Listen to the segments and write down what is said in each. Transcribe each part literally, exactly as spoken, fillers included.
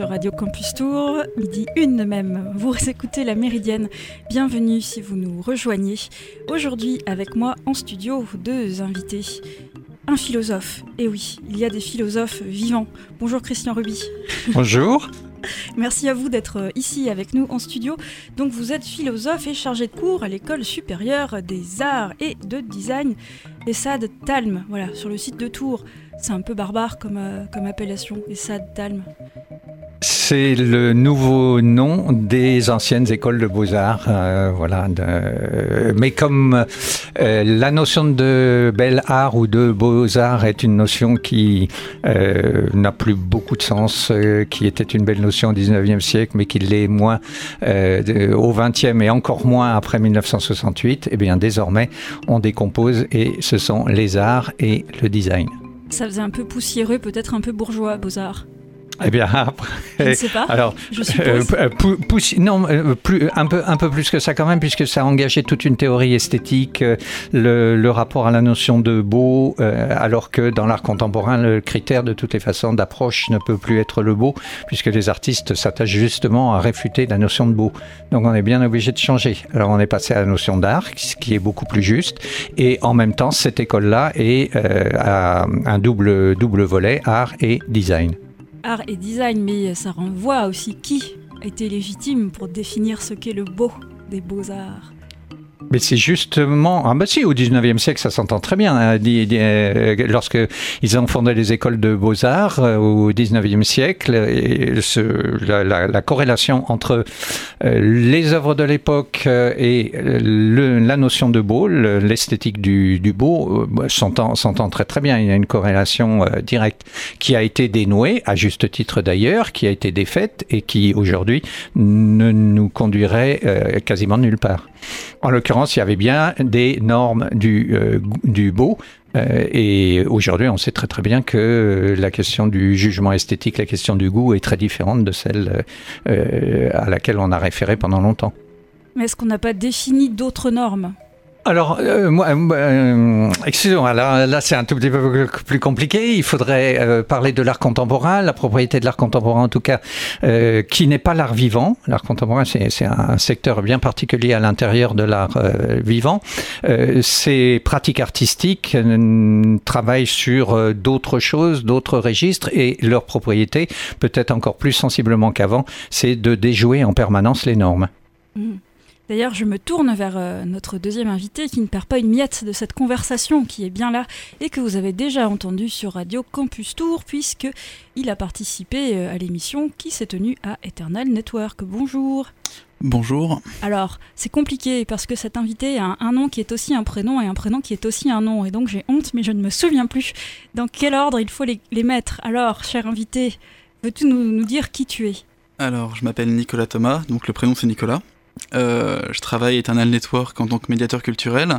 sur Radio Campus Tour, midi une même. Vous écoutez La Méridienne. Bienvenue si vous nous rejoignez. Aujourd'hui, avec moi en studio, deux invités. Un philosophe. Et oui, il y a des philosophes vivants. Bonjour Christian Ruby. Bonjour. Merci à vous d'être ici avec nous en studio. Donc vous êtes philosophe et chargé de cours à l'école supérieure des arts et de design ESSAD Talm, voilà, sur le site de Tours. C'est un peu barbare comme, euh, comme appellation, ESSAD Talm. C'est le nouveau nom des anciennes écoles de beaux-arts, euh, voilà. De, mais comme euh, la notion de bel art ou de beaux-arts est une notion qui euh, n'a plus beaucoup de sens, euh, qui était une belle notion au dix-neuvième siècle, mais qui l'est moins euh, de, au vingtième et encore moins après dix-neuf cent soixante-huit, eh bien désormais on décompose et ce sont les arts et le design. Ça faisait un peu poussiéreux, peut-être un peu bourgeois, beaux-arts. Eh bien, après, je ne sais pas. Alors, je suppose. Euh, poussi- non, euh, plus, un peu, un peu plus que ça quand même, puisque ça a engagé toute une théorie esthétique, euh, le, le rapport à la notion de beau, euh, alors que dans l'art contemporain, le critère de toutes les façons d'approche ne peut plus être le beau, puisque les artistes s'attachent justement à réfuter la notion de beau. Donc, on est bien obligé de changer. Alors, on est passé à la notion d'art, ce qui est beaucoup plus juste, et en même temps, cette école-là est euh, à un double, double volet, art et design. Art et design, mais ça renvoie aussi qui a été légitime pour définir ce qu'est le beau des beaux-arts. Mais c'est justement... Ah bah si, au dix-neuvième siècle, ça s'entend très bien. Hein, lorsque ils ont fondé les écoles de beaux-arts euh, au dix-neuvième siècle, et ce, la, la, la corrélation entre euh, les œuvres de l'époque euh, et le, la notion de beau, le, l'esthétique du, du beau, euh, s'entend, s'entend très très bien. Il y a une corrélation euh, directe qui a été dénouée, à juste titre d'ailleurs, qui a été défaite et qui aujourd'hui ne nous conduirait euh, quasiment nulle part. En l'occurrence, il y avait bien des normes du, euh, du beau euh, et aujourd'hui, on sait très très bien que la question du jugement esthétique, la question du goût est très différente de celle euh, à laquelle on a référé pendant longtemps. Mais est-ce qu'on n'a pas défini d'autres normes ? Alors, euh, moi, euh, excusez-moi, là, là c'est un tout petit peu plus compliqué. Il faudrait euh, parler de l'art contemporain, la propriété de l'art contemporain en tout cas, euh, qui n'est pas l'art vivant. L'art contemporain, c'est, c'est un secteur bien particulier à l'intérieur de l'art euh, vivant. Euh, ces pratiques artistiques euh, travaillent sur euh, d'autres choses, d'autres registres, et leur propriété, peut-être encore plus sensiblement qu'avant, c'est de déjouer en permanence les normes. Mmh. D'ailleurs, je me tourne vers euh, notre deuxième invité qui ne perd pas une miette de cette conversation qui est bien là et que vous avez déjà entendu sur Radio Campus Tour puisqu'il a participé euh, à l'émission qui s'est tenue à Eternal Network. Bonjour. Bonjour. Alors, c'est compliqué parce que cet invité a un, un nom qui est aussi un prénom et un prénom qui est aussi un nom. Et donc j'ai honte, mais je ne me souviens plus dans quel ordre il faut les, les mettre. Alors, cher invité, veux-tu nous, nous dire qui tu es ? Alors, je m'appelle Nicolas Thomas, donc le prénom c'est Nicolas. Euh, je travaille à Eternal Network en tant que médiateur culturel.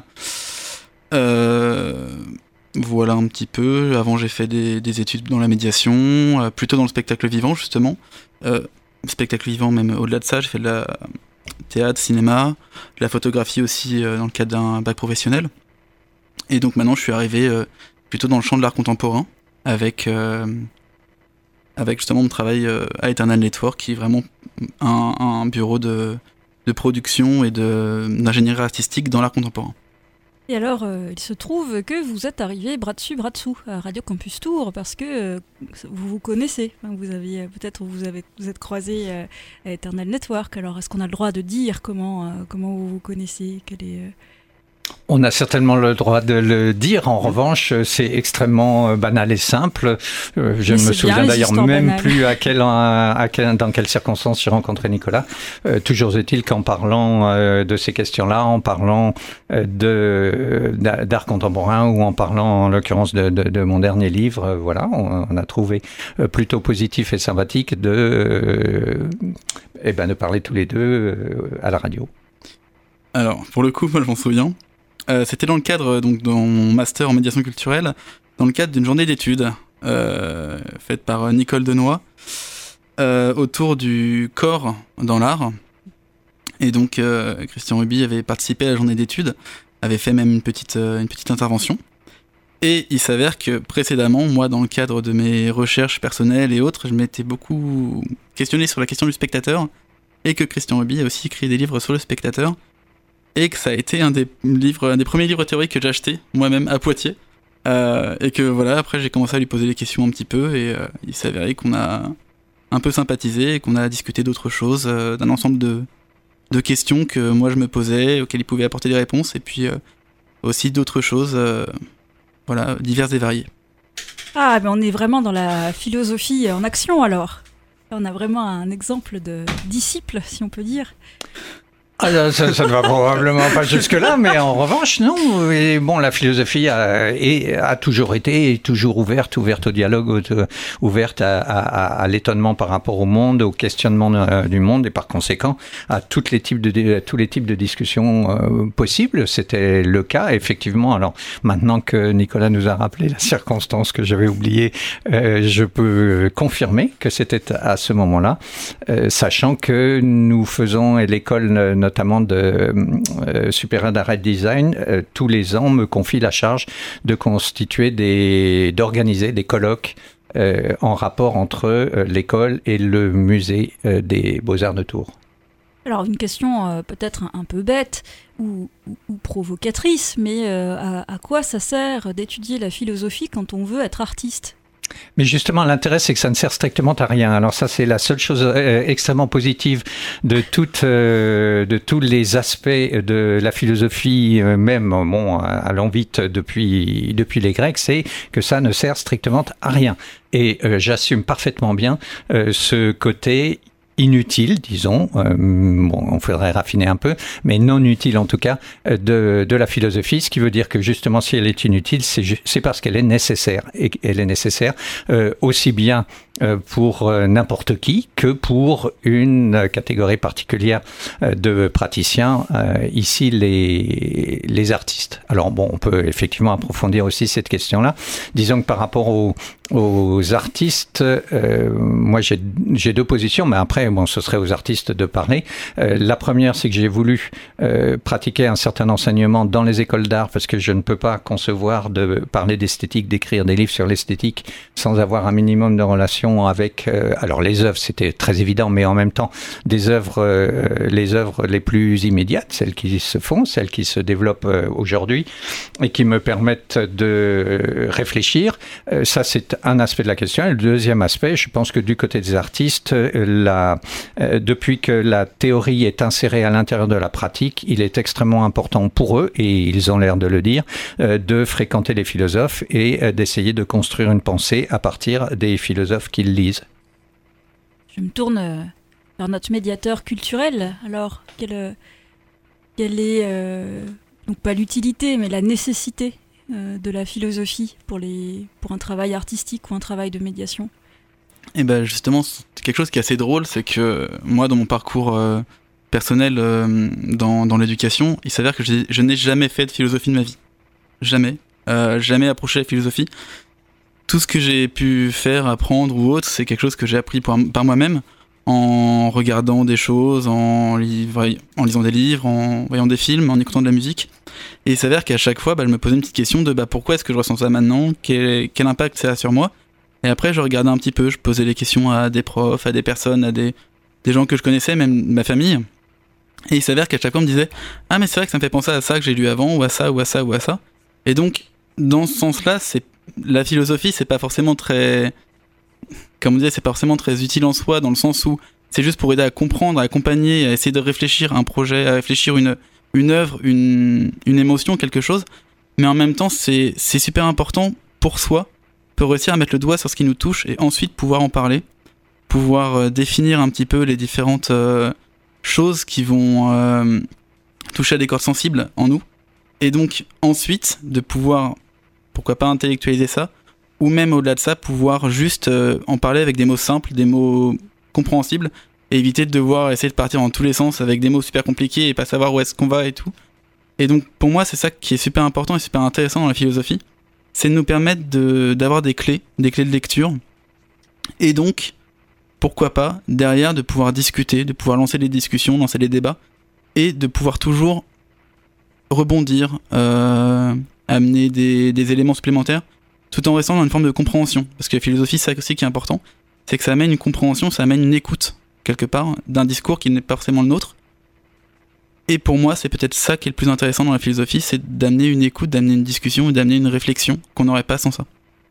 Euh, voilà un petit peu. Avant, j'ai fait des, des études dans la médiation, euh, plutôt dans le spectacle vivant, justement. Euh, spectacle vivant, même au-delà de ça, j'ai fait de la théâtre, cinéma, de la photographie aussi euh, dans le cadre d'un bac professionnel. Et donc maintenant, je suis arrivé euh, plutôt dans le champ de l'art contemporain, avec, euh, avec justement mon travail euh, à Eternal Network, qui est vraiment un, un bureau de... de production et de, d'ingénierie artistique dans l'art contemporain. Et alors, euh, il se trouve que vous êtes arrivé bras dessus, bras dessous à Radio Campus Tour parce que euh, vous vous connaissez. Enfin, vous aviez, peut-être vous, avez, vous êtes croisés euh, à Eternal Network. Alors, est-ce qu'on a le droit de dire comment, euh, comment vous vous connaissez ? Quel est, euh... On a certainement le droit de le dire. En revanche, c'est extrêmement banal et simple. Euh, je ne me souviens bien, d'ailleurs même banales. plus à quel, à quel, dans quelles circonstances j'ai rencontré Nicolas. Euh, toujours est-il qu'en parlant euh, de ces questions-là, en parlant euh, de, d'art contemporain ou en parlant en l'occurrence de, de, de mon dernier livre, euh, voilà, on, on a trouvé euh, plutôt positif et sympathique de, euh, eh ben, de parler tous les deux euh, à la radio. Alors, pour le coup, moi je m'en souviens. Euh, c'était dans le cadre, donc dans mon master en médiation culturelle, dans le cadre d'une journée d'études euh, faite par Nicole Denoy euh, autour du corps dans l'art. Et donc euh, Christian Ruby avait participé à la journée d'études, avait fait même une petite, euh, une petite intervention. Et il s'avère que précédemment, moi, dans le cadre de mes recherches personnelles et autres, je m'étais beaucoup questionné sur la question du spectateur, et que Christian Ruby a aussi écrit des livres sur le spectateur, et que ça a été un des, livres, un des premiers livres théoriques que j'ai acheté moi-même à Poitiers, euh, et que voilà, après j'ai commencé à lui poser des questions un petit peu, et euh, il s'avérait qu'on a un peu sympathisé, et qu'on a discuté d'autres choses, euh, d'un ensemble de, de questions que moi je me posais, auxquelles il pouvait apporter des réponses, et puis euh, aussi d'autres choses... Euh, Voilà, diverses et variées. Ah, mais on est vraiment dans la philosophie en action alors. On a vraiment un exemple de disciple, si on peut dire. Ah, ça, ça ne va probablement pas jusque-là, mais en revanche, non. Et bon, la philosophie a, et, a toujours été et toujours ouverte, ouverte au dialogue, ouverte à, à, à l'étonnement par rapport au monde, au questionnement du monde, et par conséquent à toutes les types de, tous les types de discussions euh, possibles. C'était le cas, effectivement. Alors, maintenant que Nicolas nous a rappelé la circonstance que j'avais oubliée, euh, je peux confirmer que c'était à ce moment-là, euh, sachant que nous faisons, et l'école notre notamment de euh, supérieur d'art et design, euh, tous les ans me confie la charge de constituer des, d'organiser des colloques euh, en rapport entre euh, l'école et le musée euh, des Beaux-Arts de Tours. Alors une question euh, peut-être un, un peu bête ou, ou, ou provocatrice, mais euh, à, à quoi ça sert d'étudier la philosophie quand on veut être artiste ? Mais justement, l'intérêt, c'est que ça ne sert strictement à rien. Alors ça, c'est la seule chose euh, extrêmement positive de, toute, euh, de tous les aspects de la philosophie, euh, même, bon, allons vite depuis, depuis les Grecs, c'est que ça ne sert strictement à rien. Et euh, j'assume parfaitement bien euh, ce côté inutile, disons, euh, bon, on faudrait raffiner un peu, mais non utile en tout cas, de, de la philosophie, ce qui veut dire que justement si elle est inutile, c'est, c'est parce qu'elle est nécessaire, et elle est nécessaire euh, aussi bien euh, pour euh, n'importe qui que pour une catégorie particulière euh, de praticiens, euh, ici les, les artistes. Alors bon, on peut effectivement approfondir aussi cette question-là. Disons que par rapport aux, aux artistes, euh, moi j'ai, j'ai deux positions, mais après bon, ce serait aux artistes de parler. Euh, la première, c'est que j'ai voulu euh, pratiquer un certain enseignement dans les écoles d'art parce que je ne peux pas concevoir de parler d'esthétique, d'écrire des livres sur l'esthétique sans avoir un minimum de relation avec, euh, alors les œuvres, c'était très évident, mais en même temps, des œuvres, euh, les œuvres les plus immédiates, celles qui se font, celles qui se développent euh, aujourd'hui et qui me permettent de réfléchir. Euh, ça, c'est un aspect de la question. Et le deuxième aspect, je pense que du côté des artistes, la Euh, depuis que la théorie est insérée à l'intérieur de la pratique, il est extrêmement important pour eux, et ils ont l'air de le dire, euh, de fréquenter les philosophes et euh, d'essayer de construire une pensée à partir des philosophes qu'ils lisent. Je me tourne euh, vers notre médiateur culturel. Alors, quelle, quelle est, euh, donc pas l'utilité, mais la nécessité euh, de la philosophie pour, les, pour un travail artistique ou un travail de médiation ? Et ben justement, c'est quelque chose qui est assez drôle, c'est que moi, dans mon parcours euh, personnel euh, dans, dans l'éducation, il s'avère que je, je n'ai jamais fait de philosophie de ma vie. Jamais. Euh, jamais approché la philosophie. Tout ce que j'ai pu faire, apprendre ou autre, c'est quelque chose que j'ai appris par, par moi-même, en regardant des choses, en, livre, en lisant des livres, en voyant des films, en écoutant de la musique. Et il s'avère qu'à chaque fois, bah, je me posais une petite question de bah, pourquoi est-ce que je ressens ça maintenant, quel, quel impact ça a sur moi. Et après, je regardais un petit peu, je posais les questions à des profs, à des personnes, à des, des gens que je connaissais, même ma famille. Et il s'avère qu'à chaque fois, on me disait « Ah, mais c'est vrai que ça me fait penser à ça que j'ai lu avant, ou à ça, ou à ça, ou à ça. » Et donc, dans ce sens-là, c'est, la philosophie, c'est pas forcément très... Comme on disait, c'est pas forcément très utile en soi, dans le sens où c'est juste pour aider à comprendre, à accompagner, à essayer de réfléchir un projet, à réfléchir une, une œuvre, une, une émotion, quelque chose. Mais en même temps, c'est, c'est super important pour soi, peut réussir à mettre le doigt sur ce qui nous touche et ensuite pouvoir en parler, pouvoir euh, définir un petit peu les différentes euh, choses qui vont euh, toucher à des cordes sensibles en nous, et donc ensuite de pouvoir, pourquoi pas intellectualiser ça, ou même au-delà de ça, pouvoir juste euh, en parler avec des mots simples, des mots compréhensibles, et éviter de devoir essayer de partir dans tous les sens avec des mots super compliqués et pas savoir où est-ce qu'on va et tout. Et donc pour moi, c'est ça qui est super important et super intéressant dans la philosophie, c'est de nous permettre de, d'avoir des clés, des clés de lecture, et donc, pourquoi pas, derrière, de pouvoir discuter, de pouvoir lancer des discussions, lancer des débats, et de pouvoir toujours rebondir, euh, amener des, des éléments supplémentaires, tout en restant dans une forme de compréhension. Parce que la philosophie, c'est ça aussi qui est important, c'est que ça amène une compréhension, ça amène une écoute, quelque part, d'un discours qui n'est pas forcément le nôtre. Et pour moi, c'est peut-être ça qui est le plus intéressant dans la philosophie, c'est d'amener une écoute, d'amener une discussion et d'amener une réflexion qu'on n'aurait pas sans ça.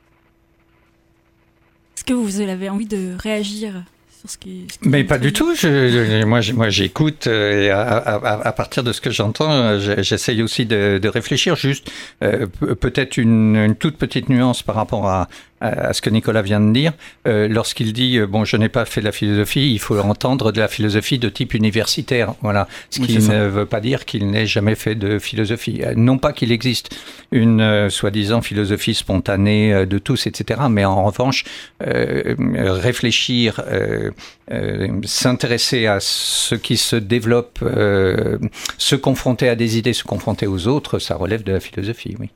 Est-ce que vous avez envie de réagir sur ce qui... Ce qui Mais pas du tout. Je, je, moi, je, moi, j'écoute euh, et à, à, à partir de ce que j'entends, j'essaye aussi de, de réfléchir. Juste euh, peut-être une, une toute petite nuance par rapport à, à ce que Nicolas vient de dire. Euh, lorsqu'il dit euh, bon, je n'ai pas fait de la philosophie, il faut entendre de la philosophie de type universitaire. Voilà, ce oui, qui ne ça. veut pas dire qu'il n'ait jamais fait de philosophie. Non pas qu'il existe une euh, soi-disant philosophie spontanée euh, de tous, et cetera. Mais en revanche, euh, réfléchir, euh, euh, s'intéresser à ce qui se développe, euh, se confronter à des idées, se confronter aux autres, ça relève de la philosophie, oui.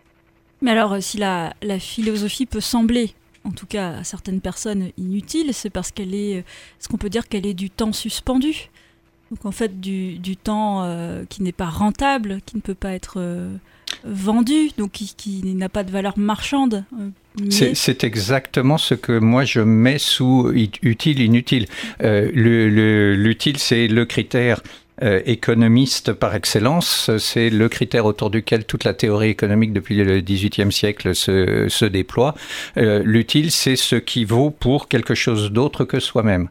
Mais alors, si la, la philosophie peut sembler, en tout cas à certaines personnes, inutile, c'est parce qu'elle est, est-ce qu'on peut dire qu'elle est du temps suspendu ? Donc en fait, du, du temps euh, qui n'est pas rentable, qui ne peut pas être euh, vendu, donc qui, qui n'a pas de valeur marchande. Euh, mais... c'est, c'est exactement ce que moi je mets sous utile, inutile. Euh, le, le, l'utile, c'est le critère Euh, économiste par excellence, c'est le critère autour duquel toute la théorie économique depuis le dix-huitième siècle se, se déploie. Euh, l'utile, c'est ce qui vaut pour quelque chose d'autre que soi-même.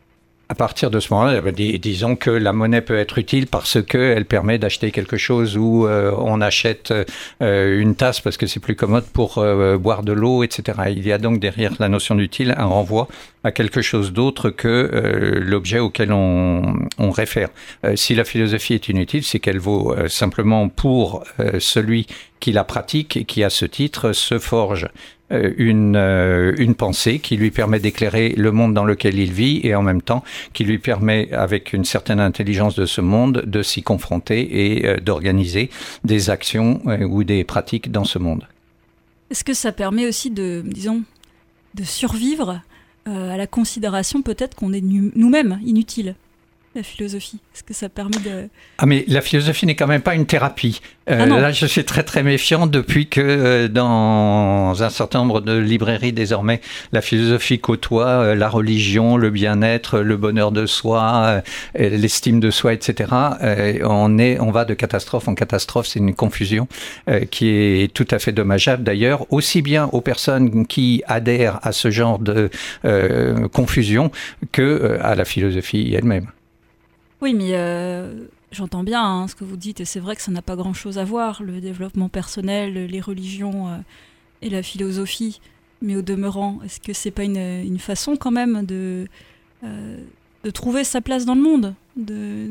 À partir de ce moment-là, dis, disons que la monnaie peut être utile parce qu'elle permet d'acheter quelque chose ou euh, on achète euh, une tasse parce que c'est plus commode pour euh, boire de l'eau, et cetera. Il y a donc derrière la notion d'utile un renvoi à quelque chose d'autre que euh, l'objet auquel on, on réfère. Euh, si la philosophie est inutile, c'est qu'elle vaut euh, simplement pour euh, celui qui la pratique et qui, à ce titre, se forge Une, euh, une pensée qui lui permet d'éclairer le monde dans lequel il vit et en même temps qui lui permet, avec une certaine intelligence de ce monde, de s'y confronter et euh, d'organiser des actions euh, ou des pratiques dans ce monde. Est-ce que ça permet aussi de, disons, de survivre euh, à la considération peut-être qu'on est nu- nous-mêmes inutiles ? La philosophie, est-ce que ça permet de... Ah mais la philosophie n'est quand même pas une thérapie. Euh, ah là, je suis très très méfiant depuis que euh, dans un certain nombre de librairies désormais, la philosophie côtoie euh, la religion, le bien-être, le bonheur de soi, euh, l'estime de soi, et cetera. Euh, on est, on va de catastrophe en catastrophe. C'est une confusion euh, qui est tout à fait dommageable d'ailleurs, aussi bien aux personnes qui adhèrent à ce genre de euh, confusion que euh, à la philosophie elle-même. Oui, mais euh, j'entends bien hein, ce que vous dites, et c'est vrai que ça n'a pas grand-chose à voir, le développement personnel, les religions euh, et la philosophie. Mais au demeurant, est-ce que c'est pas une, une façon quand même de, euh, de trouver sa place dans le monde, de,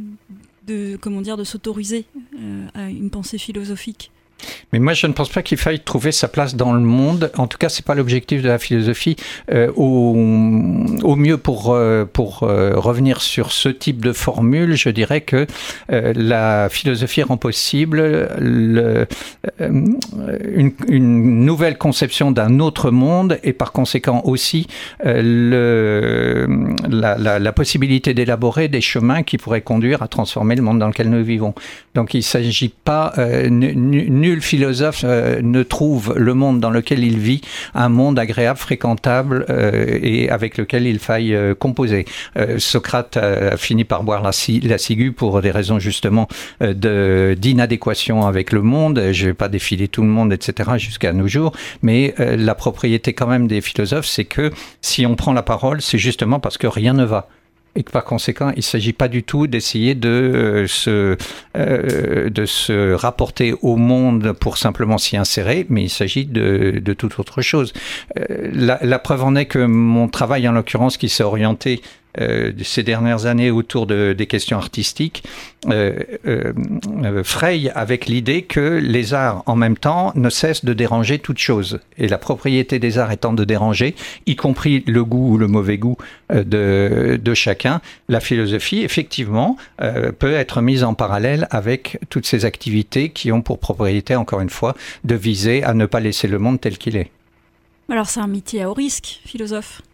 de comment dire, de s'autoriser euh, à une pensée philosophique ? Mais moi, je ne pense pas qu'il faille trouver sa place dans le monde. En tout cas, c'est pas l'objectif de la philosophie. Euh, au, au mieux, pour euh, pour euh, revenir sur ce type de formule, je dirais que euh, la philosophie rend possible le, euh, une, une nouvelle conception d'un autre monde et par conséquent aussi euh, le, la, la, la possibilité d'élaborer des chemins qui pourraient conduire à transformer le monde dans lequel nous vivons. Donc, il s'agit pas euh, n- Nul philosophe euh, ne trouve le monde dans lequel il vit un monde agréable, fréquentable euh, et avec lequel il faille euh, composer. Euh, Socrate a fini par boire la, la ciguë pour des raisons justement euh, de, d'inadéquation avec le monde. Je ne vais pas défiler tout le monde, et cetera jusqu'à nos jours, mais euh, la propriété quand même des philosophes, c'est que si on prend la parole, c'est justement parce que rien ne va. Et que par conséquent, il ne s'agit pas du tout d'essayer de, euh, se, euh, de se rapporter au monde pour simplement s'y insérer, mais il s'agit de, de toute autre chose. Euh, la, la preuve en est que mon travail, en l'occurrence, qui s'est orienté Euh, ces dernières années autour de, des questions artistiques, euh, euh, euh, fraye avec l'idée que les arts, en même temps, ne cessent de déranger toute chose. Et la propriété des arts étant de déranger, y compris le goût ou le mauvais goût euh, de, de chacun, la philosophie, effectivement, euh, peut être mise en parallèle avec toutes ces activités qui ont pour propriété, encore une fois, de viser à ne pas laisser le monde tel qu'il est. Alors c'est un métier à haut risque, philosophe.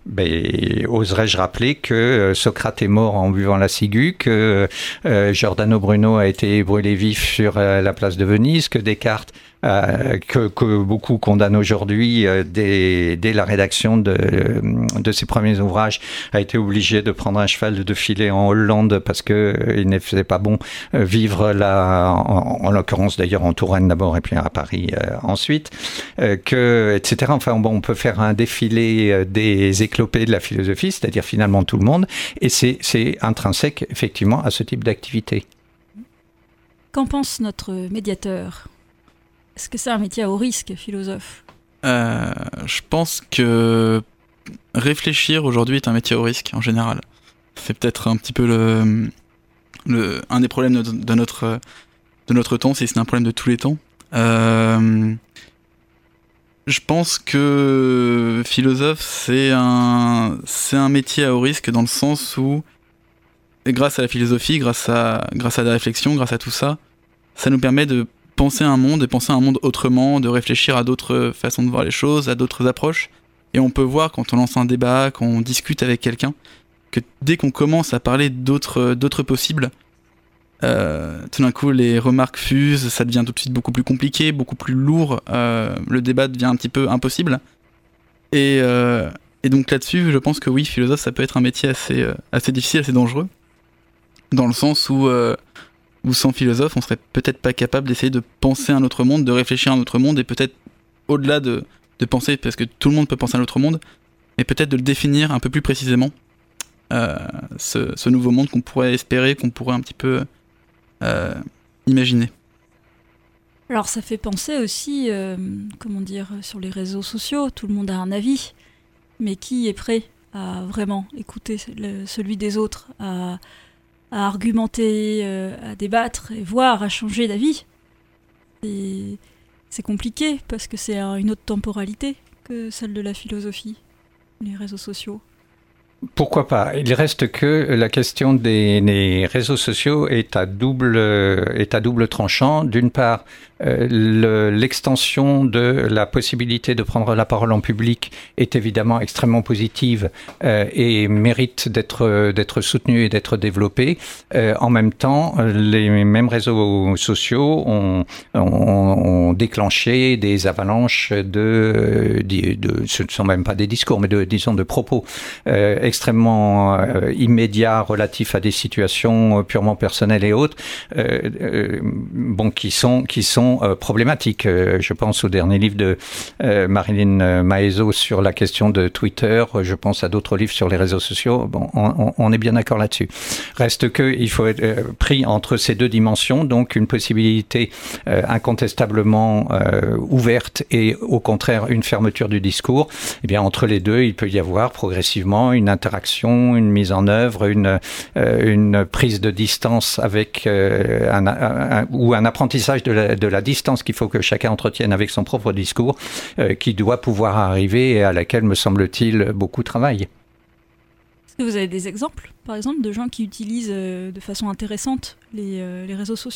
Ben, oserais-je rappeler que Socrate est mort en buvant la ciguë, que euh, Giordano Bruno a été brûlé vif sur euh, la place de Venise, que Descartes, euh, que, que beaucoup condamnent aujourd'hui euh, dès, dès la rédaction de, de ses premiers ouvrages, a été obligé de prendre un cheval de filer en Hollande parce que euh, il ne faisait pas bon euh, vivre là, en, en l'occurrence d'ailleurs en Touraine d'abord et puis à Paris euh, ensuite, euh, que, et cetera. Enfin bon, on peut faire un défilé euh, des éclopés de la philosophie, c'est-à-dire finalement tout le monde, et c'est, c'est intrinsèque effectivement à ce type d'activité. Qu'en pense notre médiateur ? Est-ce que c'est un métier à haut risque, philosophe ? euh, Je pense que réfléchir aujourd'hui est un métier à haut risque en général. C'est peut-être un petit peu le, le, un des problèmes de, de, notre, de notre temps, si c'est un problème de tous les temps. Euh, je pense que philosophe, c'est un, c'est un métier à haut risque dans le sens où, grâce à la philosophie, grâce à, grâce à la réflexion, grâce à tout ça, ça nous permet de penser un monde, de penser un monde autrement, de réfléchir à d'autres façons de voir les choses, à d'autres approches. Et on peut voir quand on lance un débat, quand on discute avec quelqu'un, que dès qu'on commence à parler d'autres, d'autres possibles, euh, tout d'un coup les remarques fusent, ça devient tout de suite beaucoup plus compliqué, beaucoup plus lourd, euh, le débat devient un petit peu impossible. Et, euh, et donc là-dessus, je pense que oui, philosophe, ça peut être un métier assez, euh, assez difficile, assez dangereux, dans le sens où... Euh, ou sans philosophe, on serait peut-être pas capable d'essayer de penser un autre monde, de réfléchir à un autre monde, et peut-être au-delà de, de penser, parce que tout le monde peut penser à un autre monde, mais peut-être de le définir un peu plus précisément, euh, ce, ce nouveau monde qu'on pourrait espérer, qu'on pourrait un petit peu euh, imaginer. Alors ça fait penser aussi, euh, comment dire, sur les réseaux sociaux, tout le monde a un avis, mais qui est prêt à vraiment écouter le, celui des autres, à... à argumenter, euh, à débattre, et voire à changer d'avis. Et c'est compliqué, parce que c'est une autre temporalité que celle de la philosophie, les réseaux sociaux. Pourquoi pas ? Il reste que la question des, des réseaux sociaux est à double, est à double tranchant. D'une part, euh, le, l'extension de la possibilité de prendre la parole en public est évidemment extrêmement positive euh, et mérite d'être, d'être soutenue et d'être développée. Euh, en même temps, les mêmes réseaux sociaux ont, ont, ont déclenché des avalanches de, de, de, ce ne sont même pas des discours, mais de, disons de propos euh, extrêmement euh, immédiats relatifs à des situations euh, purement personnelles et autres, euh, euh, bon, qui sont qui sont euh, problématiques. Euh, je pense au dernier livre de euh, Marilyn Maezo sur la question de Twitter. Je pense à d'autres livres sur les réseaux sociaux. Bon, on, on est bien d'accord là-dessus. Reste que il faut être euh, pris entre ces deux dimensions, donc une possibilité euh, incontestablement euh, ouverte et au contraire une fermeture du discours. Eh bien, entre les deux, il peut y avoir progressivement une interaction, une mise en œuvre, une, euh, une prise de distance avec euh, un, un, un, ou un apprentissage de la, de la distance qu'il faut que chacun entretienne avec son propre discours, euh, qui doit pouvoir arriver et à laquelle, me semble-t-il, beaucoup travaillent. Est-ce que vous avez des exemples, par exemple, de gens qui utilisent euh, de façon intéressante les, euh, les réseaux sociaux ?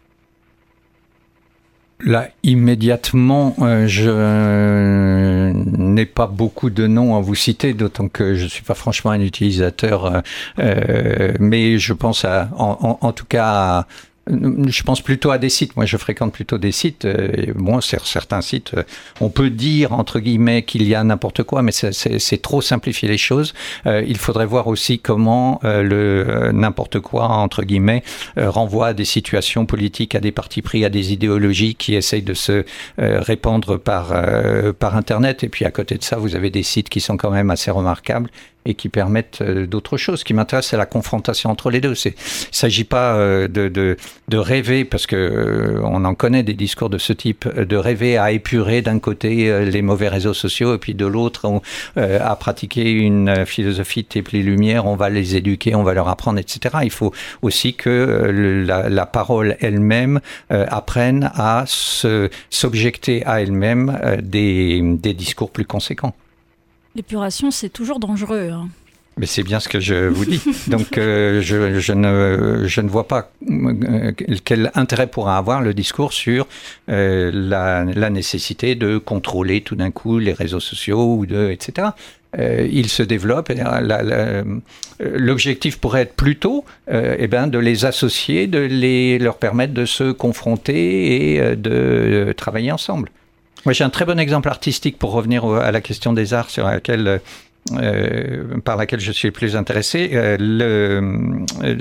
Là, immédiatement, euh, je euh, n'ai pas beaucoup de noms à vous citer, d'autant que je ne suis pas franchement un utilisateur, euh, euh, mais je pense à, en, en, en tout cas à, je pense plutôt à des sites. Moi, je fréquente plutôt des sites. Et bon, sur certains sites, on peut dire, entre guillemets, qu'il y a n'importe quoi, mais c'est, c'est, c'est trop simplifier les choses. Euh, il faudrait voir aussi comment euh, le euh, n'importe quoi, entre guillemets, euh, renvoie à des situations politiques, à des partis pris, à des idéologies qui essayent de se euh, répandre par, euh, par Internet. Et puis, à côté de ça, vous avez des sites qui sont quand même assez remarquables et qui permettent euh, d'autres choses. Ce qui m'intéresse, c'est la confrontation entre les deux. C'est, il ne s'agit pas euh, de, de, de rêver, parce que euh, on en connaît des discours de ce type, de rêver à épurer d'un côté euh, les mauvais réseaux sociaux et puis de l'autre on, euh, à pratiquer une philosophie type les Lumières, on va les éduquer, on va leur apprendre, et cetera. Il faut aussi que euh, la, la parole elle-même euh, apprenne à se, s'objecter à elle-même euh, des, des discours plus conséquents. L'épuration, c'est toujours dangereux, hein. Mais c'est bien ce que je vous dis. Donc, euh, je, je, ne, je ne vois pas euh, quel intérêt pourra avoir le discours sur euh, la, la nécessité de contrôler tout d'un coup les réseaux sociaux, ou de, et cetera. Euh, ils se développent. Et la, la, l'objectif pourrait être plutôt euh, eh ben, de les associer, de les, leur permettre de se confronter et de, de travailler ensemble. Moi, j'ai un très bon exemple artistique pour revenir à la question des arts sur laquelle... Euh, par laquelle je suis le plus intéressé, euh, le,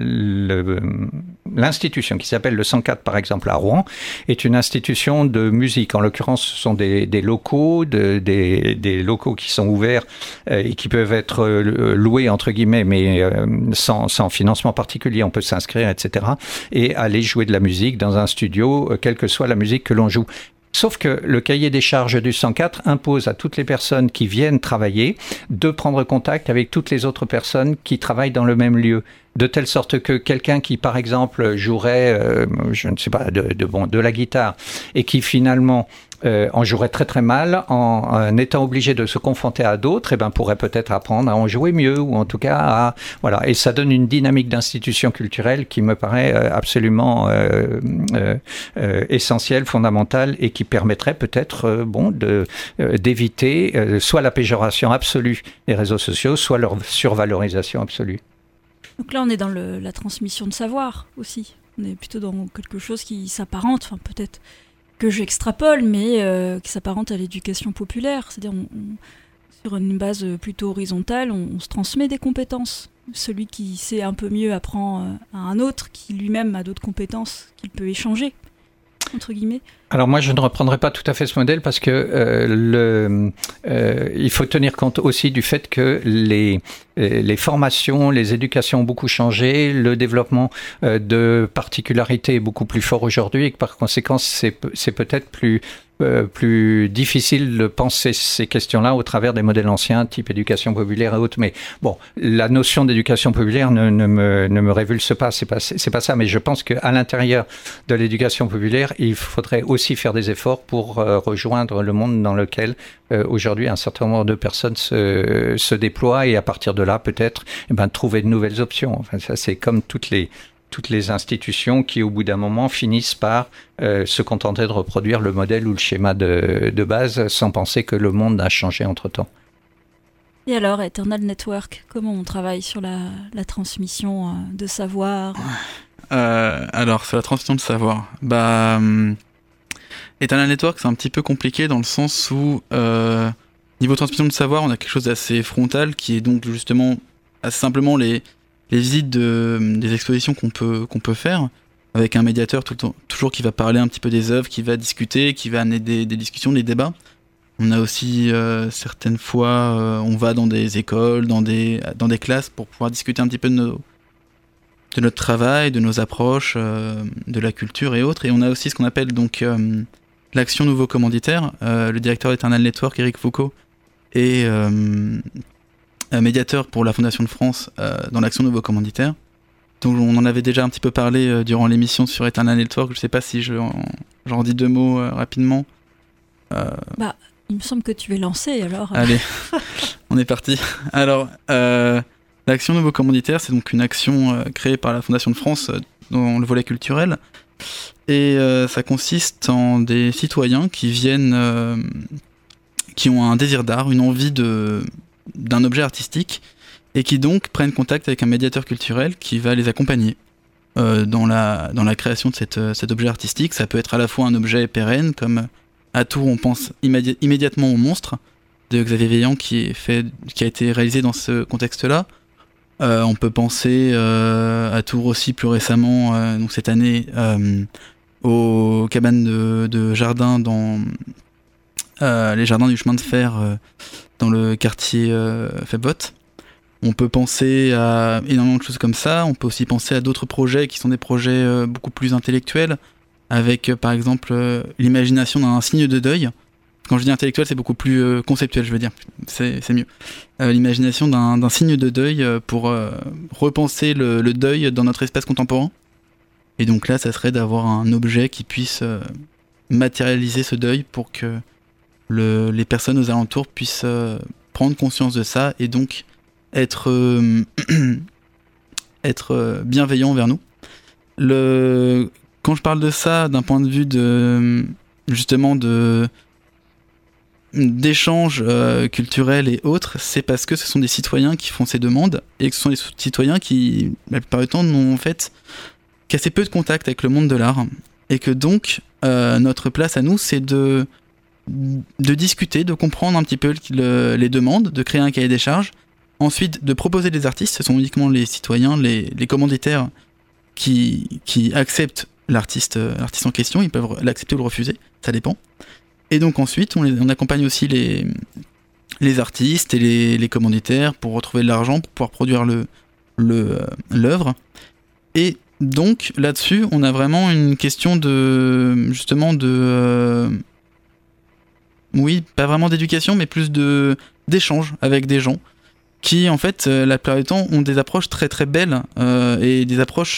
le, l'institution qui s'appelle le cent quatre, par exemple, à Rouen, est une institution de musique. En l'occurrence, ce sont des, des locaux, de, des, des locaux qui sont ouverts euh, et qui peuvent être loués, entre guillemets, mais euh, sans, sans financement particulier. On peut s'inscrire, et cetera, et aller jouer de la musique dans un studio, euh, quelle que soit la musique que l'on joue. Sauf que le cahier des charges du cent quatre impose à toutes les personnes qui viennent travailler de prendre contact avec toutes les autres personnes qui travaillent dans le même lieu. De telle sorte que quelqu'un qui, par exemple, jouerait, euh, je ne sais pas, de, de, bon, de la guitare, et qui finalement euh, en jouerait très très mal, en, en étant obligé de se confronter à d'autres, eh ben, pourrait peut-être apprendre à en jouer mieux, ou en tout cas à... Voilà. Et ça donne une dynamique d'institution culturelle qui me paraît absolument euh, euh, euh, essentielle, fondamentale, et qui permettrait peut-être euh, bon, de, euh, d'éviter euh, soit la péjoration absolue des réseaux sociaux, soit leur survalorisation absolue. Donc là, on est dans le, la transmission de savoir aussi. On est plutôt dans quelque chose qui s'apparente, enfin peut-être que j'extrapole, mais euh, qui s'apparente à l'éducation populaire. C'est-à-dire, on, on, sur une base plutôt horizontale, on, on se transmet des compétences. Celui qui sait un peu mieux apprend à un autre, qui lui-même a d'autres compétences qu'il peut échanger, entre guillemets. Alors moi, je ne reprendrai pas tout à fait ce modèle parce que euh, le, euh, il faut tenir compte aussi du fait que les, les formations, les éducations ont beaucoup changé, le développement euh, de particularités est beaucoup plus fort aujourd'hui et que par conséquent, c'est, c'est peut-être plus... Euh, plus difficile de penser ces questions-là au travers des modèles anciens, type éducation populaire et autres. Mais bon, la notion d'éducation populaire ne, ne, me, ne me révulse pas, c'est pas, c'est pas ça. Mais je pense qu'à l'intérieur de l'éducation populaire, il faudrait aussi faire des efforts pour euh, rejoindre le monde dans lequel euh, aujourd'hui un certain nombre de personnes se, se déploient et à partir de là, peut-être, eh ben, trouver de nouvelles options. Enfin, ça, c'est comme toutes les toutes les institutions qui, au bout d'un moment, finissent par euh, se contenter de reproduire le modèle ou le schéma de, de base sans penser que le monde a changé entre-temps. Et alors, Eternal Network, comment on travaille sur la, la transmission euh, de savoir euh, Alors, sur la transmission de savoir, bah, um, Eternal Network, c'est un petit peu compliqué dans le sens où, euh, niveau transmission de savoir, on a quelque chose d'assez frontal qui est donc justement assez simplement les... les visites de, des expositions qu'on peut, qu'on peut faire, avec un médiateur tout le temps, toujours qui va parler un petit peu des œuvres, qui va discuter, qui va amener des, des discussions, des débats. On a aussi euh, certaines fois, euh, on va dans des écoles, dans des, dans des classes pour pouvoir discuter un petit peu de, nos, de notre travail, de nos approches, euh, de la culture et autres. Et on a aussi ce qu'on appelle donc euh, l'action nouveau commanditaire. Euh, le directeur d'Eternal Network, Eric Foucault, et euh, médiateur pour la Fondation de France euh, dans l'action nouveau commanditaire. Donc on en avait déjà un petit peu parlé euh, durant l'émission sur Eternal Network. Je ne sais pas si je, en, j'en dis deux mots euh, rapidement. Euh... Bah, il me semble que tu es lancé alors. Allez, on est parti. Alors, euh, l'action nouveau commanditaire, c'est donc une action euh, créée par la Fondation de France euh, dans le volet culturel. Et euh, ça consiste en des citoyens qui viennent, euh, qui ont un désir d'art, une envie de d'un objet artistique et qui donc prennent contact avec un médiateur culturel qui va les accompagner euh, dans, la, dans la création de cette, cet objet artistique. Ça peut être à la fois un objet pérenne, comme à Tours on pense immédi- immédiatement au Monstre de Xavier Veillant qui, est fait, qui a été réalisé dans ce contexte-là. Euh, on peut penser euh, à Tours aussi plus récemment, euh, donc cette année, euh, aux cabanes de, de jardins dans euh, les jardins du chemin de fer euh, dans le quartier euh, Febot. On peut penser à énormément de choses comme ça. On peut aussi penser à d'autres projets qui sont des projets euh, beaucoup plus intellectuels, avec euh, par exemple euh, l'imagination d'un signe de deuil. Quand je dis intellectuel, c'est beaucoup plus euh, conceptuel, je veux dire. C'est, c'est mieux. Euh, l'imagination d'un, d'un signe de deuil euh, pour euh, repenser le, le deuil dans notre espace contemporain. Et donc là, ça serait d'avoir un objet qui puisse euh, matérialiser ce deuil pour que Le, les personnes aux alentours puissent euh, prendre conscience de ça et donc être, euh, être bienveillant envers nous. Le... Quand je parle de ça d'un point de vue de, justement de, d'échanges euh, culturels et autres, c'est parce que ce sont des citoyens qui font ces demandes et que ce sont des citoyens qui, la plupart du temps, n'ont en fait qu'assez peu de contact avec le monde de l'art. Et que donc, euh, notre place à nous, c'est de, de discuter, de comprendre un petit peu le, les demandes, de créer un cahier des charges, ensuite de proposer des artistes. Ce sont uniquement les citoyens, les, les commanditaires qui, qui acceptent l'artiste, l'artiste en question. Ils peuvent l'accepter ou le refuser, ça dépend. Et donc ensuite, on, les, on accompagne aussi les, les artistes et les, les commanditaires pour retrouver de l'argent, pour pouvoir produire le, le, l'œuvre. Et donc là-dessus, on a vraiment une question de, justement, de... Euh, oui, pas vraiment d'éducation, mais plus de, d'échange avec des gens qui, en fait, euh, la plupart du temps, ont des approches très très belles euh, et des approches,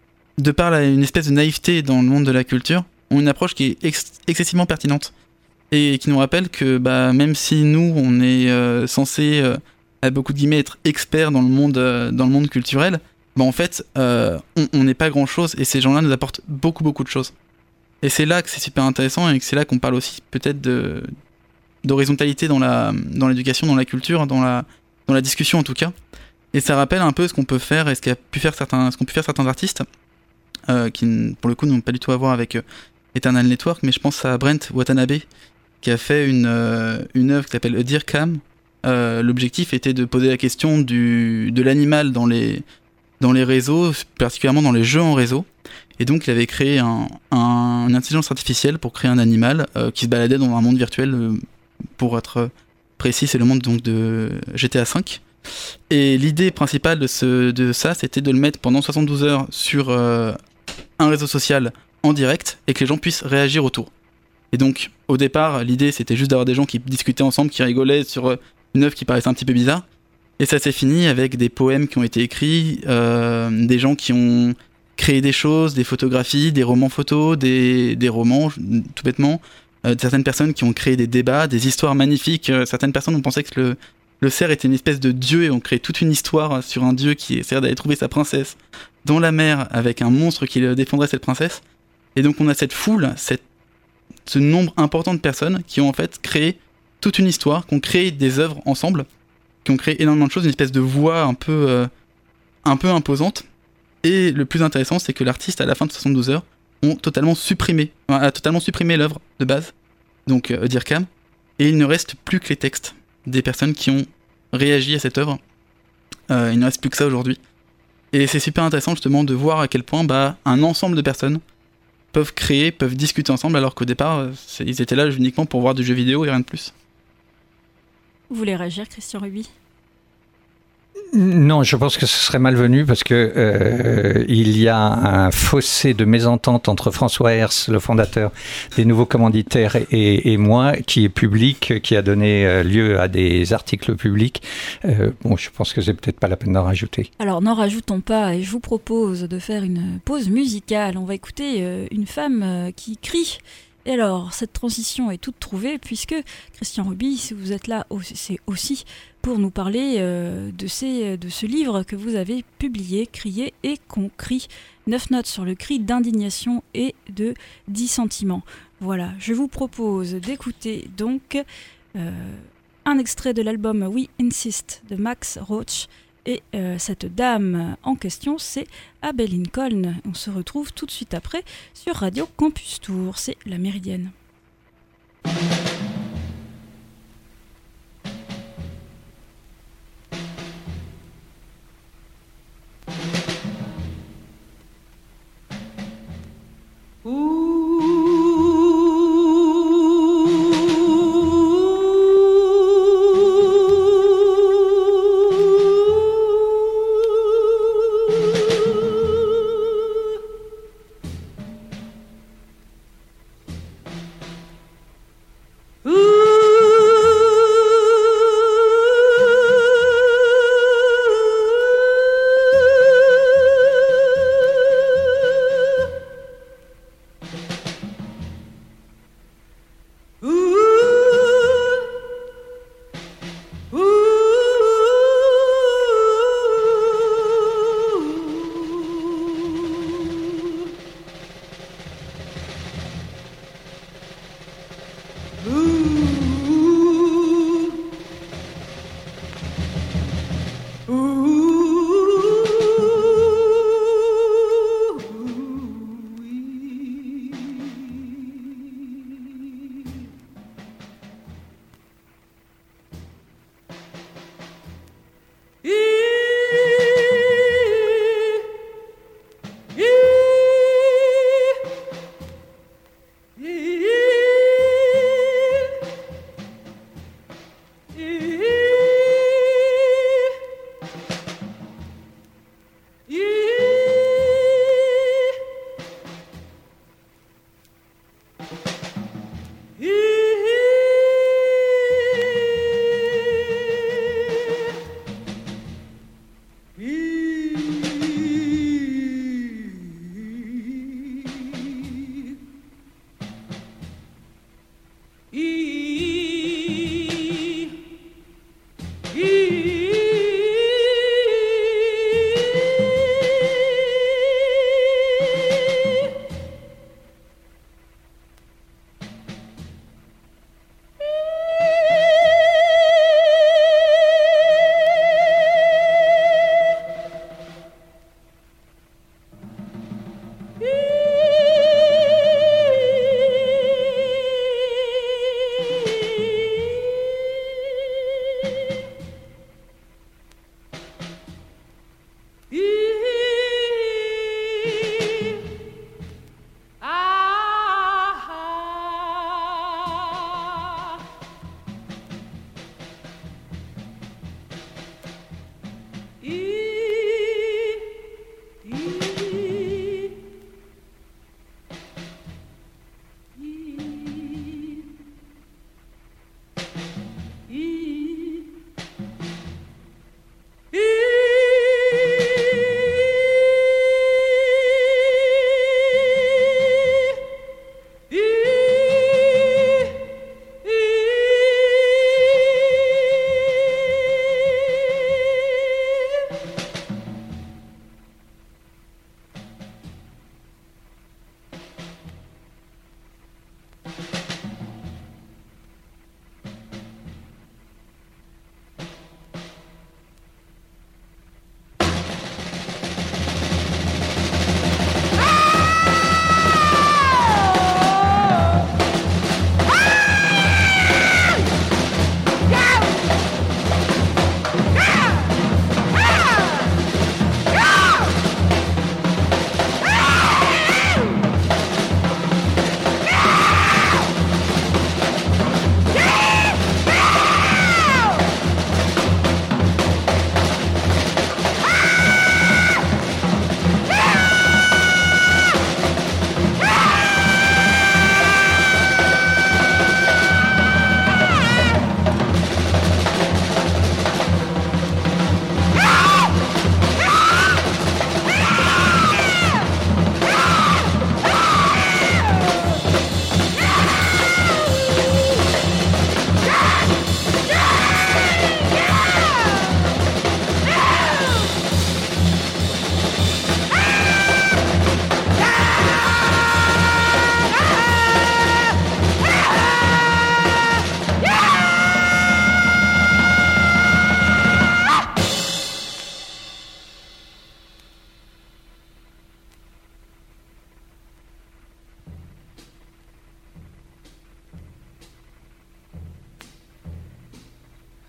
de par la, une espèce de naïveté dans le monde de la culture, ont une approche qui est ex- excessivement pertinente. Et qui nous rappelle que bah, même si nous, on est euh, censé, euh, à beaucoup de guillemets, être experts dans le monde, euh, dans le monde culturel, bah, en fait, euh, on n'est pas grand-chose, et ces gens-là nous apportent beaucoup, beaucoup de choses. Et c'est là que c'est super intéressant, et que c'est là qu'on parle aussi peut-être de, d'horizontalité dans, la, dans l'éducation, dans la culture, dans la, dans la discussion en tout cas. Et ça rappelle un peu ce qu'on peut faire, et ce, qu'a pu faire certains, ce qu'ont pu faire certains artistes, euh, qui pour le coup n'ont pas du tout à voir avec euh, Eternal Network, mais je pense à Brent Watanabe, qui a fait une, euh, une œuvre qui s'appelle A Deer Cam. Euh, l'objectif était de poser la question du, de l'animal dans les, dans les réseaux, particulièrement dans les jeux en réseau. Et donc il avait créé un, un, une intelligence artificielle pour créer un animal euh, qui se baladait dans un monde virtuel. Euh, pour être précis, c'est le monde donc, de G T A cinq. Et l'idée principale de, ce, de ça, c'était de le mettre pendant soixante-douze heures sur euh, un réseau social en direct et que les gens puissent réagir autour. Et donc, au départ, l'idée, c'était juste d'avoir des gens qui discutaient ensemble, qui rigolaient sur une œuvre qui paraissait un petit peu bizarre. Et ça s'est fini avec des poèmes qui ont été écrits, euh, des gens qui ont créé des choses, des photographies, des romans photos, des, des romans, tout bêtement. Euh, certaines personnes qui ont créé des débats, des histoires magnifiques. Euh, certaines personnes ont pensé que le, le cerf était une espèce de dieu et ont créé toute une histoire sur un dieu qui essayait d'aller trouver sa princesse dans la mer avec un monstre qui défendrait cette princesse. Et donc, on a cette foule, cette ce nombre important de personnes qui ont en fait créé toute une histoire, qui ont créé des œuvres ensemble, qui ont créé énormément de choses, une espèce de voix un peu, euh, un peu imposante. Et le plus intéressant, c'est que l'artiste, à la fin de soixante-douze heures, ont totalement supprimé, a totalement supprimé l'œuvre de base, donc euh, Deer Cam, et il ne reste plus que les textes des personnes qui ont réagi à cette œuvre. Euh, il ne reste plus que ça aujourd'hui. Et c'est super intéressant justement de voir à quel point bah, un ensemble de personnes peuvent créer, peuvent discuter ensemble, alors qu'au départ, ils étaient là uniquement pour voir du jeu vidéo et rien de plus. Vous voulez réagir, Christian Ruby ? Non, je pense que ce serait malvenu parce que euh, il y a un fossé de mésentente entre François Hers, le fondateur des Nouveaux Commanditaires, et, et moi, qui est public, qui a donné lieu à des articles publics. Euh, bon, je pense que c'est peut-être pas la peine d'en rajouter. Alors, n'en rajoutons pas, et je vous propose de faire une pause musicale. On va écouter euh, une femme euh, qui crie. Et alors, cette transition est toute trouvée puisque, Christian Ruby, si vous êtes là, c'est aussi pour nous parler euh, de, ces, de ce livre que vous avez publié, Crier et qu'on crie. Neuf notes sur le cri d'indignation et de dissentiment. Voilà, je vous propose d'écouter donc euh, un extrait de l'album We Insist de Max Roach. Et euh, cette dame en question, c'est Abbey Lincoln. On se retrouve tout de suite après sur Radio Campus Tour. C'est La Méridienne.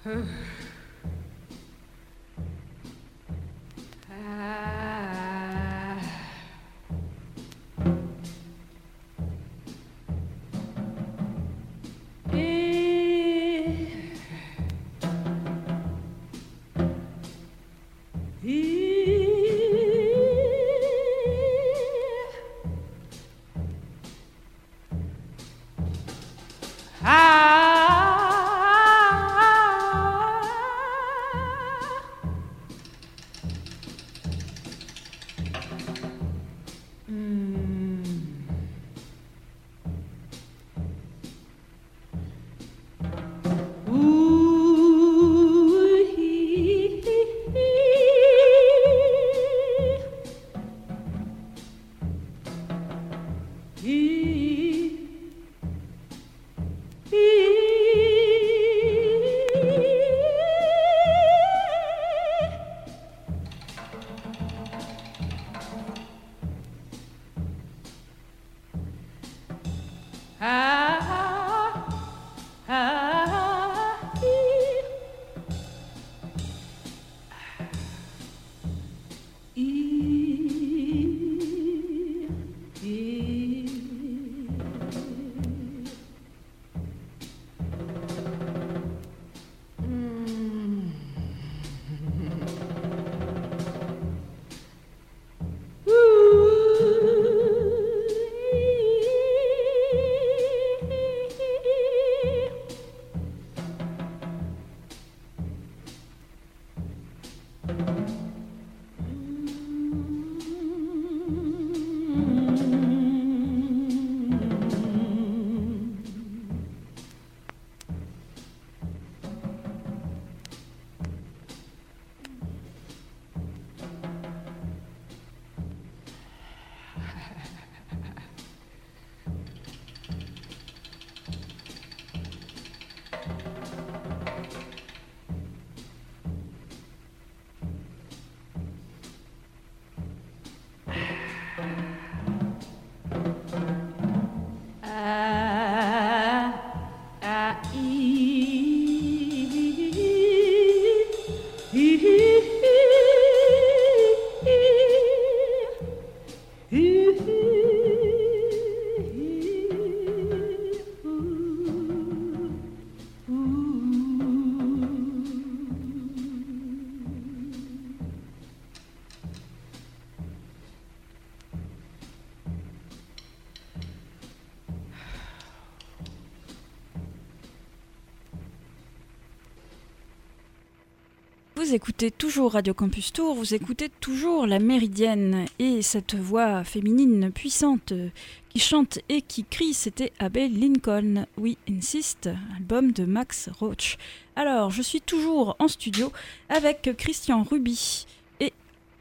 Vous écoutez toujours Radio Campus Tour, vous écoutez toujours La Méridienne et cette voix féminine puissante qui chante et qui crie, c'était Abbey Lincoln, We Insist, album de Max Roach. Alors, je suis toujours en studio avec Christian Ruby et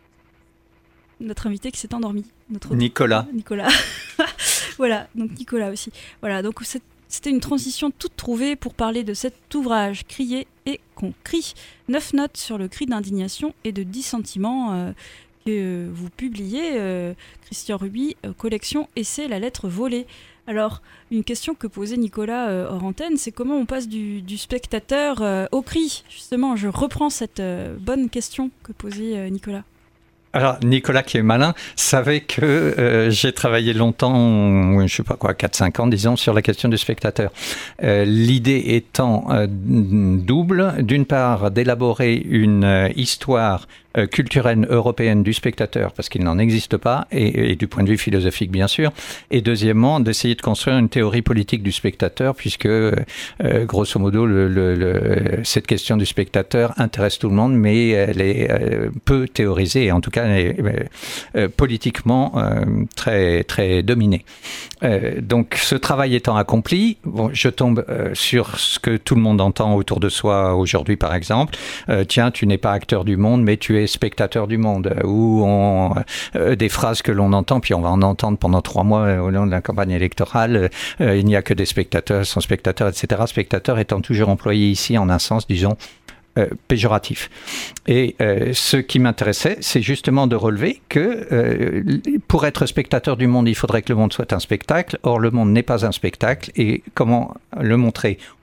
notre invité qui s'est endormi. Notre Nicolas. Nicolas. Voilà, donc Nicolas aussi. Voilà, donc cette C'était une transition toute trouvée pour parler de cet ouvrage Crier et qu'on crie. Neuf notes sur le cri d'indignation et de dissentiment euh, que vous publiez, euh, Christian Ruby, euh, collection Essai la lettre volée. Alors, une question que posait Nicolas euh, hors antenne, c'est comment on passe du, du spectateur euh, au cri. Justement, je reprends cette euh, bonne question que posait euh, Nicolas. Alors, Nicolas, qui est malin, savait que euh, j'ai travaillé longtemps, je sais pas quoi, quatre cinq ans, disons, sur la question du spectateur. Euh, l'idée étant euh, double. D'une part, d'élaborer une euh, histoire euh, culturelle européenne du spectateur, parce qu'il n'en existe pas, et, et du point de vue philosophique, bien sûr. Et deuxièmement, d'essayer de construire une théorie politique du spectateur, puisque, euh, grosso modo, le, le, le, cette question du spectateur intéresse tout le monde, mais elle est euh, peu théorisée, et en tout cas, est euh, politiquement euh, très, très dominé. Euh, donc, ce travail étant accompli, bon, je tombe euh, sur ce que tout le monde entend autour de soi aujourd'hui, par exemple. Euh, tiens, tu n'es pas acteur du monde, mais tu es spectateur du monde. Ou on, euh, des phrases que l'on entend, puis on va en entendre pendant trois mois euh, au long de la campagne électorale. Euh, il n'y a que des spectateurs, sont spectateurs, et cetera. Spectateur étant toujours employé ici en un sens, disons, Euh, péjoratif. Et euh, ce qui m'intéressait, c'est justement de relever que euh, pour être spectateur du monde, il faudrait que le monde soit un spectacle. Or, le monde n'est pas un spectacle. Et comment le montrer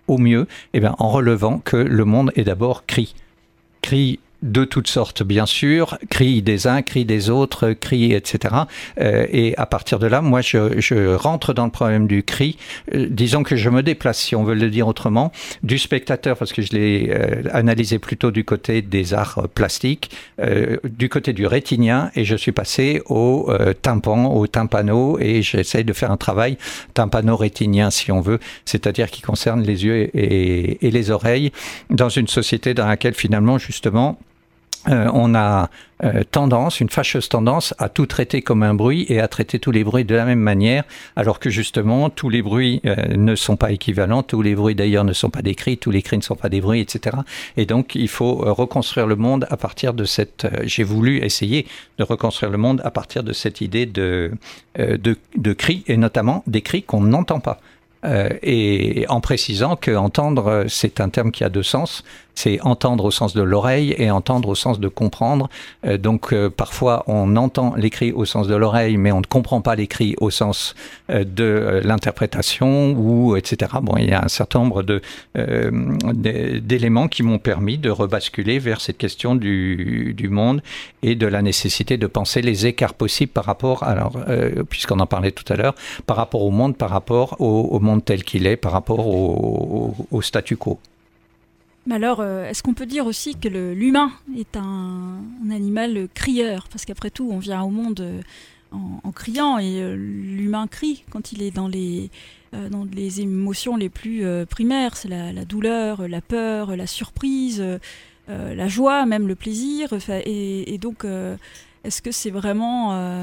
au mieux, eh bien, en relevant que le monde est d'abord cri. Cri de toutes sortes, bien sûr, cris des uns, cris des autres, cris, et cetera. Euh, et à partir de là, moi, je, je rentre dans le problème du cri. Euh, disons que je me déplace, si on veut le dire autrement, du spectateur, parce que je l'ai euh, analysé plutôt du côté des arts euh, plastiques, euh, du côté du rétinien, et je suis passé au euh, tympan, au tympano, et j'essaye de faire un travail tympano-rétinien, si on veut, c'est-à-dire qui concerne les yeux et, et, et les oreilles, dans une société dans laquelle, finalement, justement, Euh, on a euh, tendance, une fâcheuse tendance à tout traiter comme un bruit et à traiter tous les bruits de la même manière, alors que justement tous les bruits euh, ne sont pas équivalents, tous les bruits d'ailleurs ne sont pas des cris, tous les cris ne sont pas des bruits, et cetera. Et donc il faut euh, reconstruire le monde à partir de cette... Euh, j'ai voulu essayer de reconstruire le monde à partir de cette idée de, euh, de, de cris, et notamment des cris qu'on n'entend pas. Euh, et en précisant que entendre, c'est un terme qui a deux sens. C'est entendre au sens de l'oreille et entendre au sens de comprendre. Euh, donc euh, parfois on entend les cris au sens de l'oreille, mais on ne comprend pas les cris au sens euh, de euh, l'interprétation, ou et cetera. Bon, il y a un certain nombre de euh, d'éléments qui m'ont permis de rebasculer vers cette question du, du monde et de la nécessité de penser les écarts possibles par rapport, alors euh, puisqu'on en parlait tout à l'heure, par rapport au monde, par rapport au, au monde tel qu'il est, par rapport au, au, au statu quo. Mais alors, euh, est-ce qu'on peut dire aussi que le, l'humain est un, un animal crieur ? Parce qu'après tout, on vient au monde euh, en, en criant, et euh, l'humain crie quand il est dans les, euh, dans les émotions les plus euh, primaires. C'est la, la douleur, la peur, la surprise, euh, la joie, même le plaisir. Et, et donc, euh, est-ce que c'est vraiment... Euh,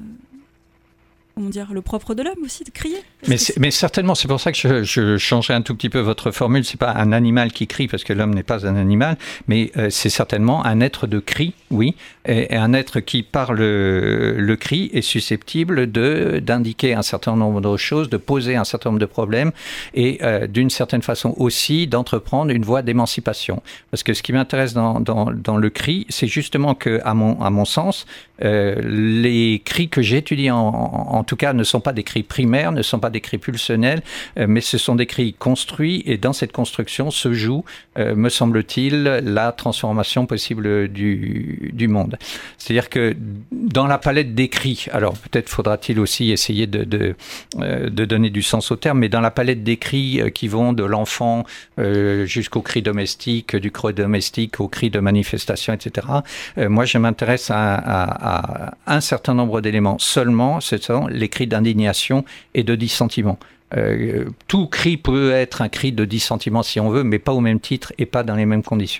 comment dire, le propre de l'homme aussi, de crier. Mais, c'est, mais certainement, c'est pour ça que je, je changerai un tout petit peu votre formule. C'est pas un animal qui crie, parce que l'homme n'est pas un animal, mais euh, c'est certainement un être de cri, oui, et, et un être qui, par le, le cri, est susceptible de, d'indiquer un certain nombre de choses, de poser un certain nombre de problèmes, et euh, d'une certaine façon aussi d'entreprendre une voie d'émancipation. Parce que ce qui m'intéresse dans, dans, dans le cri, c'est justement que, à mon, à mon sens, euh, les cris que j'étudie en, en, en tout cas ne sont pas des cris primaires, ne sont pas des cris pulsionnels, euh, mais ce sont des cris construits, et dans cette construction se joue, euh, me semble-t-il, la transformation possible du, du monde. C'est-à-dire que dans la palette des cris, alors peut-être faudra-t-il aussi essayer de, de, euh, de donner du sens au terme, mais dans la palette des cris euh, qui vont de l'enfant euh, jusqu'aux cris domestiques, du cri domestique aux cris de manifestation, et cetera, euh, moi je m'intéresse à, à, à un certain nombre d'éléments seulement, ce sont les cris d'indignation et de dissentiment. Euh, tout cri peut être un cri de dissentiment si on veut, mais pas au même titre et pas dans les mêmes conditions.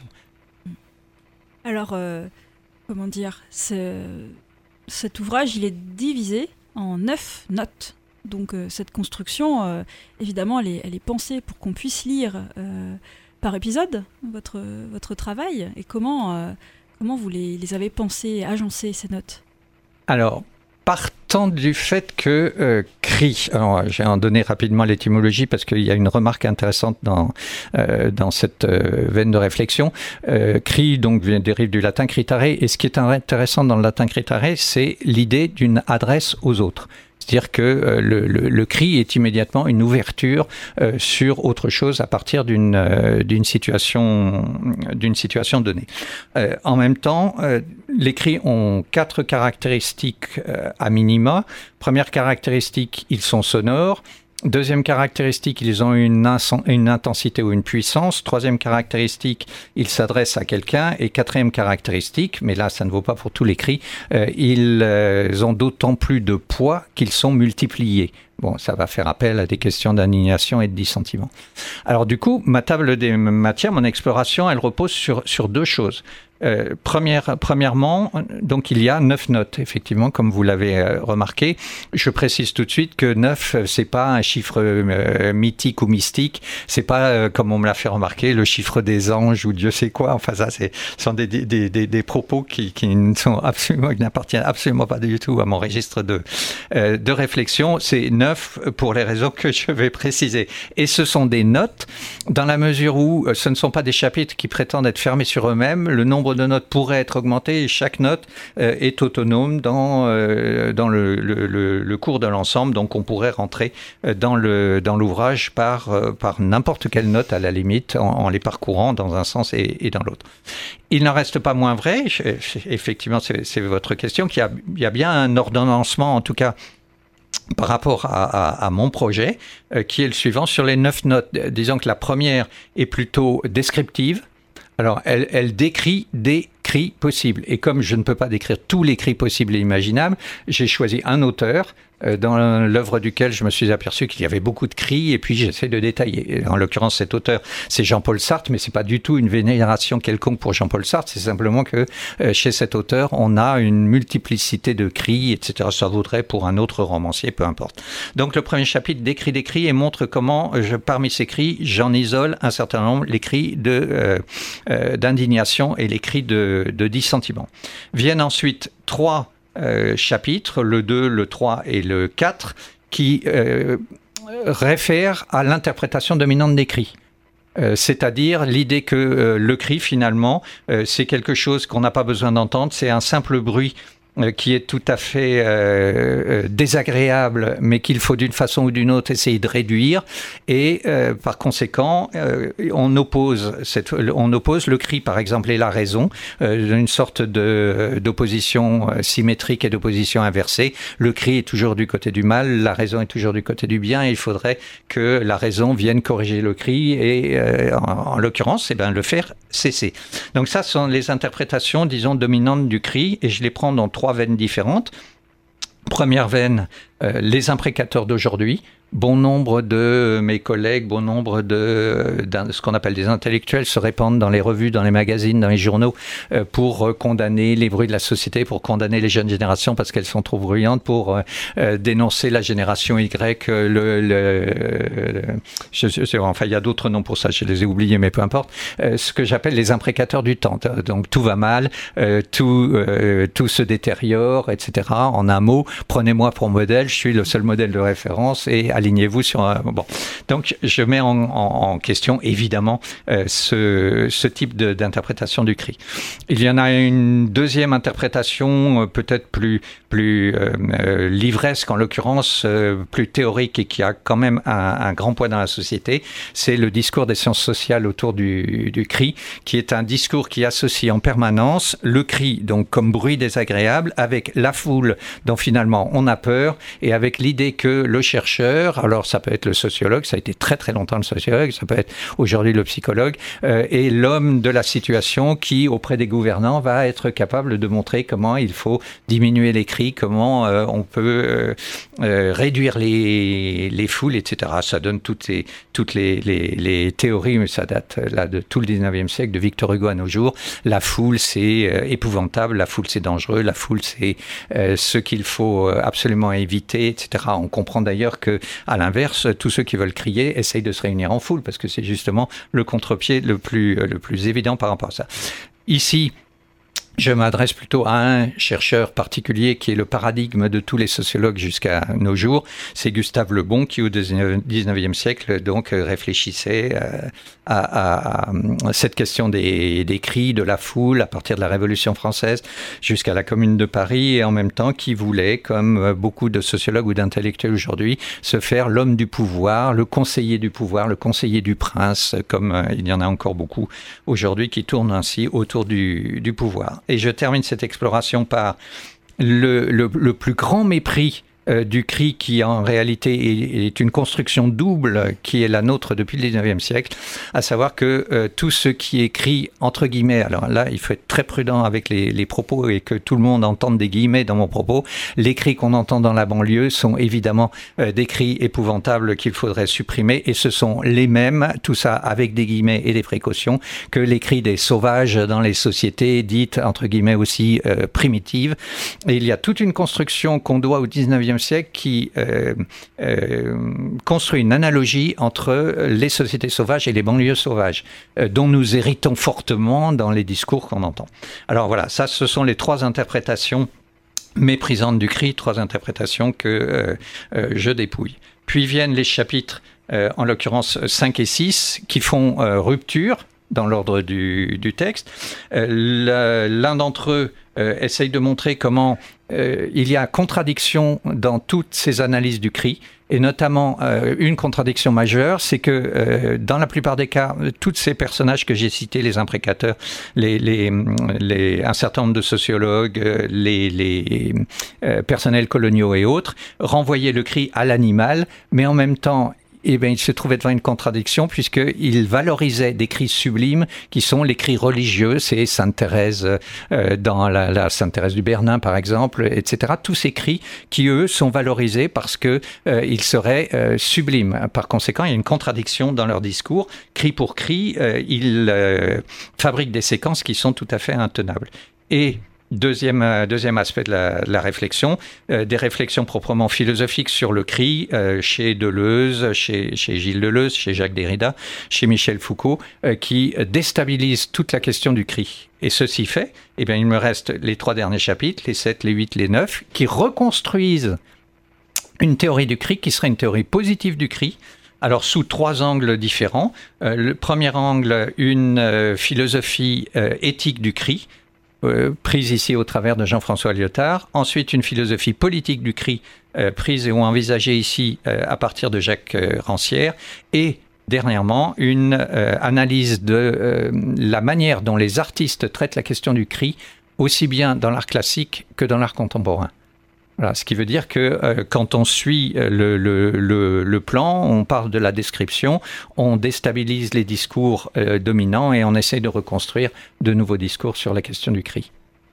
Alors, euh, comment dire, ce, cet ouvrage, il est divisé en neuf notes. Donc euh, cette construction, euh, évidemment, elle est, elle est pensée pour qu'on puisse lire euh, par épisode votre, votre travail. Et comment, euh, comment vous les, les avez pensées, agencées, ces notes ? Alors, partant du fait que euh, cri, alors je vais en donner rapidement l'étymologie parce qu'il y a une remarque intéressante dans, euh, dans cette euh, veine de réflexion. Euh, cri, donc, dérive du latin critare, et ce qui est intéressant dans le latin critare, c'est l'idée d'une adresse aux autres. C'est-à-dire que euh, le, le, le cri est immédiatement une ouverture euh, sur autre chose à partir d'une, euh, d'une, situation, d'une situation donnée. Euh, en même temps, euh, les cris ont quatre caractéristiques euh, à minima. Première caractéristique, ils sont sonores. Deuxième caractéristique, ils ont une, ins- une intensité ou une puissance. Troisième caractéristique, ils s'adressent à quelqu'un. Et quatrième caractéristique, mais là ça ne vaut pas pour tous les cris, euh, ils euh, ont d'autant plus de poids qu'ils sont multipliés. Bon, ça va faire appel à des questions d'indignation et de dissentiment. Alors du coup, ma table des matières, mon exploration, elle repose sur, sur deux choses. Euh, première, premièrement, donc il y a neuf notes, effectivement, comme vous l'avez euh, remarqué. Je précise tout de suite que neuf, c'est pas un chiffre euh, mythique ou mystique. C'est pas, euh, comme on me l'a fait remarquer, le chiffre des anges ou Dieu sait quoi. Enfin, ça, c'est, ce sont des, des, des, des propos qui, qui ne sont absolument, qui n'appartiennent absolument pas du tout à mon registre de, euh, de réflexion. C'est neuf pour les raisons que je vais préciser. Et ce sont des notes dans la mesure où ce ne sont pas des chapitres qui prétendent être fermés sur eux-mêmes. Le nombre nombre de notes pourrait être augmenté et chaque note euh, est autonome dans, euh, dans le, le, le, le cours de l'ensemble. Donc on pourrait rentrer dans, le, dans l'ouvrage par, euh, par n'importe quelle note à la limite en, en les parcourant dans un sens et, et dans l'autre. Il n'en reste pas moins vrai, effectivement c'est, c'est votre question, qu'il y a, il y a bien un ordonnancement en tout cas par rapport à, à, à mon projet, euh, qui est le suivant. Sur les neuf notes, disons que la première est plutôt descriptive. Alors, elle, elle décrit des cris possibles. Et comme je ne peux pas décrire tous les cris possibles et imaginables, j'ai choisi un auteur euh, dans l'œuvre duquel je me suis aperçu qu'il y avait beaucoup de cris et puis j'essaie de détailler. Et en l'occurrence, cet auteur, c'est Jean-Paul Sartre, mais c'est pas du tout une vénération quelconque pour Jean-Paul Sartre. C'est simplement que euh, chez cet auteur, on a une multiplicité de cris, et cetera. Ça vaudrait pour un autre romancier, peu importe. Donc, le premier chapitre décrit des cris et montre comment, je, parmi ces cris, j'en isole un certain nombre, les cris de, euh, euh, d'indignation et les cris de de dissentiment. Viennent ensuite trois euh, chapitres, le deux, le trois et le quatre, qui euh, réfèrent à l'interprétation dominante des cris. Euh, c'est-à-dire l'idée que euh, le cri, finalement, euh, c'est quelque chose qu'on n'a pas besoin d'entendre, c'est un simple bruit euh, qui est tout à fait euh, euh, désagréable, mais qu'il faut d'une façon ou d'une autre essayer de réduire. Et euh, par conséquent, euh, on oppose cette, on oppose le cri, par exemple, et la raison, euh, une sorte de d'opposition symétrique et d'opposition inversée. Le cri est toujours du côté du mal, la raison est toujours du côté du bien. Et il faudrait que la raison vienne corriger le cri et, euh, en, en l'occurrence, eh ben, le faire cesser. Donc ça, ce sont les interprétations, disons, dominantes du cri, et je les prends dans trois veines différentes. Première veine, euh, les imprécateurs d'aujourd'hui. Bon nombre de mes collègues, bon nombre de, de ce qu'on appelle des intellectuels se répandent dans les revues, dans les magazines, dans les journaux euh, pour condamner les bruits de la société, pour condamner les jeunes générations parce qu'elles sont trop bruyantes, pour euh, dénoncer la génération Y, le, le, le je, je, enfin il y a d'autres noms pour ça, je les ai oubliés mais peu importe, euh, ce que j'appelle les imprécateurs du temps. Donc tout va mal, euh, tout, euh, tout se détériore, et cetera. En un mot, prenez-moi pour modèle, je suis le seul modèle de référence et alignez-vous sur un... Bon. Donc, je mets en, en, en question, évidemment, euh, ce, ce type de, d'interprétation du cri. Il y en a une deuxième interprétation, euh, peut-être plus, plus euh, euh, livresque, en l'occurrence, euh, plus théorique et qui a quand même un, un grand poids dans la société. C'est le discours des sciences sociales autour du, du cri, qui est un discours qui associe en permanence le cri, donc comme bruit désagréable, avec la foule dont finalement on a peur, et avec l'idée que le chercheur, alors ça peut être le sociologue, ça a été très très longtemps le sociologue, ça peut être aujourd'hui le psychologue, euh, et l'homme de la situation qui, auprès des gouvernants, va être capable de montrer comment il faut diminuer les cris, comment euh, on peut euh, euh, réduire les, les foules, et cetera. Ça donne toutes les, toutes les, les, les théories, mais ça date là de tout le dix-neuvième siècle, de Victor Hugo à nos jours. La foule, c'est euh, épouvantable, la foule, c'est dangereux, la foule, c'est euh, ce qu'il faut absolument éviter, et cetera. On comprend d'ailleurs que à l'inverse, tous ceux qui veulent crier essayent de se réunir en foule parce que c'est justement le contre-pied le plus, le plus évident par rapport à ça. Ici, je m'adresse plutôt à un chercheur particulier qui est le paradigme de tous les sociologues jusqu'à nos jours. C'est Gustave Le Bon qui, au dix-neuvième siècle, donc réfléchissait à, à, à cette question des, des cris, de la foule, à partir de la Révolution française jusqu'à la Commune de Paris, et en même temps qui voulait, comme beaucoup de sociologues ou d'intellectuels aujourd'hui, se faire l'homme du pouvoir, le conseiller du pouvoir, le conseiller du prince, comme il y en a encore beaucoup aujourd'hui qui tournent ainsi autour du, du pouvoir. Et je termine cette exploration par le, le, le plus grand mépris euh, du cri qui en réalité est, est une construction double qui est la nôtre depuis le dix-neuvième siècle, à savoir que euh, tout ce qui est cri entre guillemets, alors là il faut être très prudent avec les, les propos et que tout le monde entende des guillemets dans mon propos, les cris qu'on entend dans la banlieue sont évidemment euh, des cris épouvantables qu'il faudrait supprimer, et ce sont les mêmes, tout ça avec des guillemets et des précautions, que les cris des sauvages dans les sociétés dites entre guillemets aussi euh, primitives. Et il y a toute une construction qu'on doit au dix-neuvième siècle qui euh, euh, construit une analogie entre les sociétés sauvages et les banlieues sauvages, euh, dont nous héritons fortement dans les discours qu'on entend. Alors voilà, ça ce sont les trois interprétations méprisantes du cri, trois interprétations que euh, euh, je dépouille. Puis viennent les chapitres, euh, en l'occurrence cinq et six, qui font euh, rupture dans l'ordre du, du texte. Euh, l'un d'entre eux euh, essaye de montrer comment euh, il y a contradiction dans toutes ces analyses du cri, et notamment euh, une contradiction majeure, c'est que euh, dans la plupart des cas, tous ces personnages que j'ai cités, les imprécateurs, les, les, les, un certain nombre de sociologues, les, les euh, personnels coloniaux et autres, renvoyaient le cri à l'animal, mais en même temps, eh bien, il se trouvait devant une contradiction puisqu'il valorisait des cris sublimes qui sont les cris religieux. C'est Sainte Thérèse euh, dans la, la Sainte Thérèse du Bernin, par exemple, et cetera. Tous ces cris qui, eux, sont valorisés parce que euh, ils seraient euh, sublimes. Par conséquent, il y a une contradiction dans leur discours. Cri pour cri, euh, ils euh, fabriquent des séquences qui sont tout à fait intenables. Et Deuxième, deuxième aspect de la, de la réflexion, euh, des réflexions proprement philosophiques sur le cri, euh, chez Deleuze, chez, chez Gilles Deleuze, chez Jacques Derrida, chez Michel Foucault, euh, qui déstabilisent toute la question du cri. Et ceci fait, eh bien, il me reste les trois derniers chapitres, les sept, les huit, les neuf, qui reconstruisent une théorie du cri qui serait une théorie positive du cri. Alors, sous trois angles différents. Euh, le premier angle, une euh, philosophie euh, éthique du cri, Euh, prise ici au travers de Jean-François Lyotard. Ensuite, une philosophie politique du cri, euh, prise ou envisagée ici euh, à partir de Jacques euh, Rancière. Et dernièrement, une euh, analyse de euh, la manière dont les artistes traitent la question du cri, aussi bien dans l'art classique que dans l'art contemporain. Voilà, ce qui veut dire que euh, quand on suit le, le, le, le plan, on parle de la description, on déstabilise les discours euh, dominants et on essaie de reconstruire de nouveaux discours sur la question du cri.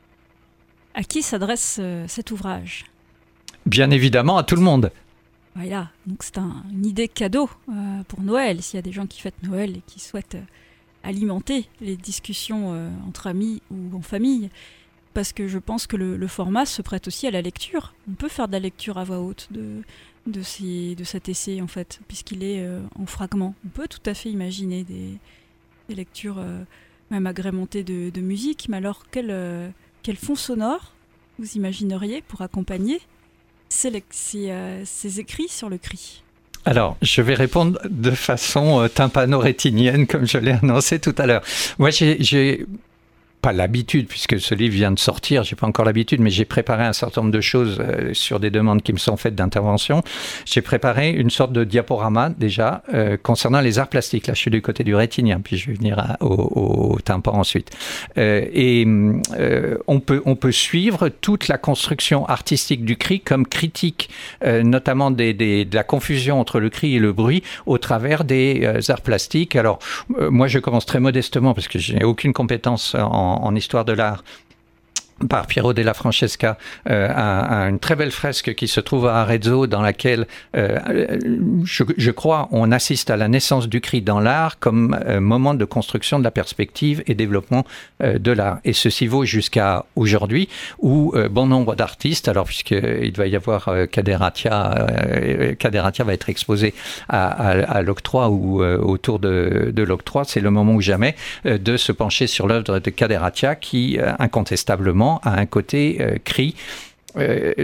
À qui s'adresse euh, cet ouvrage ? Bien évidemment, à tout le monde. Voilà, donc c'est un, une idée cadeau euh, pour Noël. S'il y a des gens qui fêtent Noël et qui souhaitent euh, alimenter les discussions euh, entre amis ou en famille, parce que je pense que le, le format se prête aussi à la lecture. On peut faire de la lecture à voix haute de, de, ces, de cet essai, en fait, puisqu'il est euh, en fragments. On peut tout à fait imaginer des, des lectures euh, même agrémentées de, de musique, mais alors quel, euh, quel fond sonore vous imagineriez pour accompagner ces, ces, euh, ces écrits sur le cri ? Alors, je vais répondre de façon euh, tympano-rétinienne, comme je l'ai annoncé tout à l'heure. Moi, j'ai... j'ai... pas l'habitude, puisque ce livre vient de sortir, j'ai pas encore l'habitude, mais j'ai préparé un certain nombre de choses euh, sur des demandes qui me sont faites d'intervention. J'ai préparé une sorte de diaporama, déjà, euh, concernant les arts plastiques. Là, je suis du côté du rétinien, puis je vais venir à, au, au tympan ensuite. Euh, et euh, on peut, on peut suivre toute la construction artistique du cri comme critique, euh, notamment des, des, de la confusion entre le cri et le bruit, au travers des euh, arts plastiques. Alors, euh, moi, je commence très modestement, parce que je n'ai aucune compétence en en histoire de l'art, par Piero della Francesca, euh, à, à une très belle fresque qui se trouve à Arezzo, dans laquelle, euh, je, je crois, on assiste à la naissance du cri dans l'art comme euh, moment de construction de la perspective et développement euh, de l'art. Et ceci vaut jusqu'à aujourd'hui, où euh, bon nombre d'artistes, alors puisqu'il va y avoir euh, Caderatia, euh, Caderatia va être exposé à, à, à l'octroi ou euh, autour de, de l'octroi, c'est le moment ou jamais euh, de se pencher sur l'œuvre de Caderatia qui, euh, incontestablement, a un côté euh, cri, euh,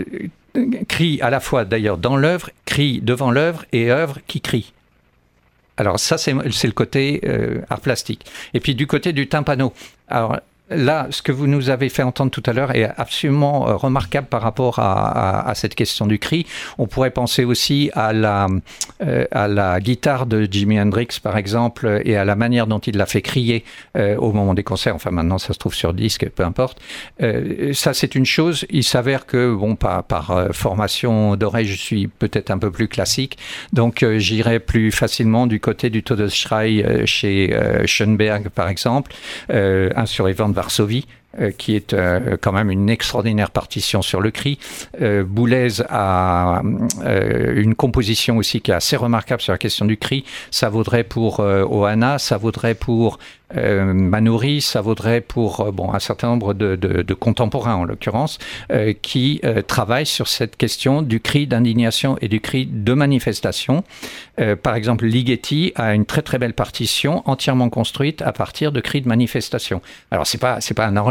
cri à la fois d'ailleurs dans l'œuvre, cri devant l'œuvre et œuvre qui crie. Alors ça, c'est, c'est le côté euh, art plastique. Et puis du côté du tympano, alors là, ce que vous nous avez fait entendre tout à l'heure est absolument euh, remarquable par rapport à, à, à cette question du cri. On pourrait penser aussi à la, euh, à la guitare de Jimi Hendrix, par exemple, et à la manière dont il l'a fait crier euh, au moment des concerts. Enfin, maintenant, ça se trouve sur disque, peu importe. Euh, ça, c'est une chose. Il s'avère que, bon, par, par euh, formation d'oreille, je suis peut-être un peu plus classique. Donc, euh, j'irai plus facilement du côté du Todesschrei euh, chez euh, Schoenberg, par exemple, euh, un survivant de Varsovie, euh, qui est euh, quand même une extraordinaire partition sur le cri. Euh, Boulez a euh, une composition aussi qui est assez remarquable sur la question du cri. Ça vaudrait pour euh, Ohana, ça vaudrait pour euh, Manoury, ça vaudrait pour euh, bon, un certain nombre de, de, de contemporains, en l'occurrence, euh, qui euh, travaillent sur cette question du cri d'indignation et du cri de manifestation. Euh, par exemple, Ligeti a une très très belle partition entièrement construite à partir de cris de manifestation. Alors, c'est pas, c'est pas un enregistrement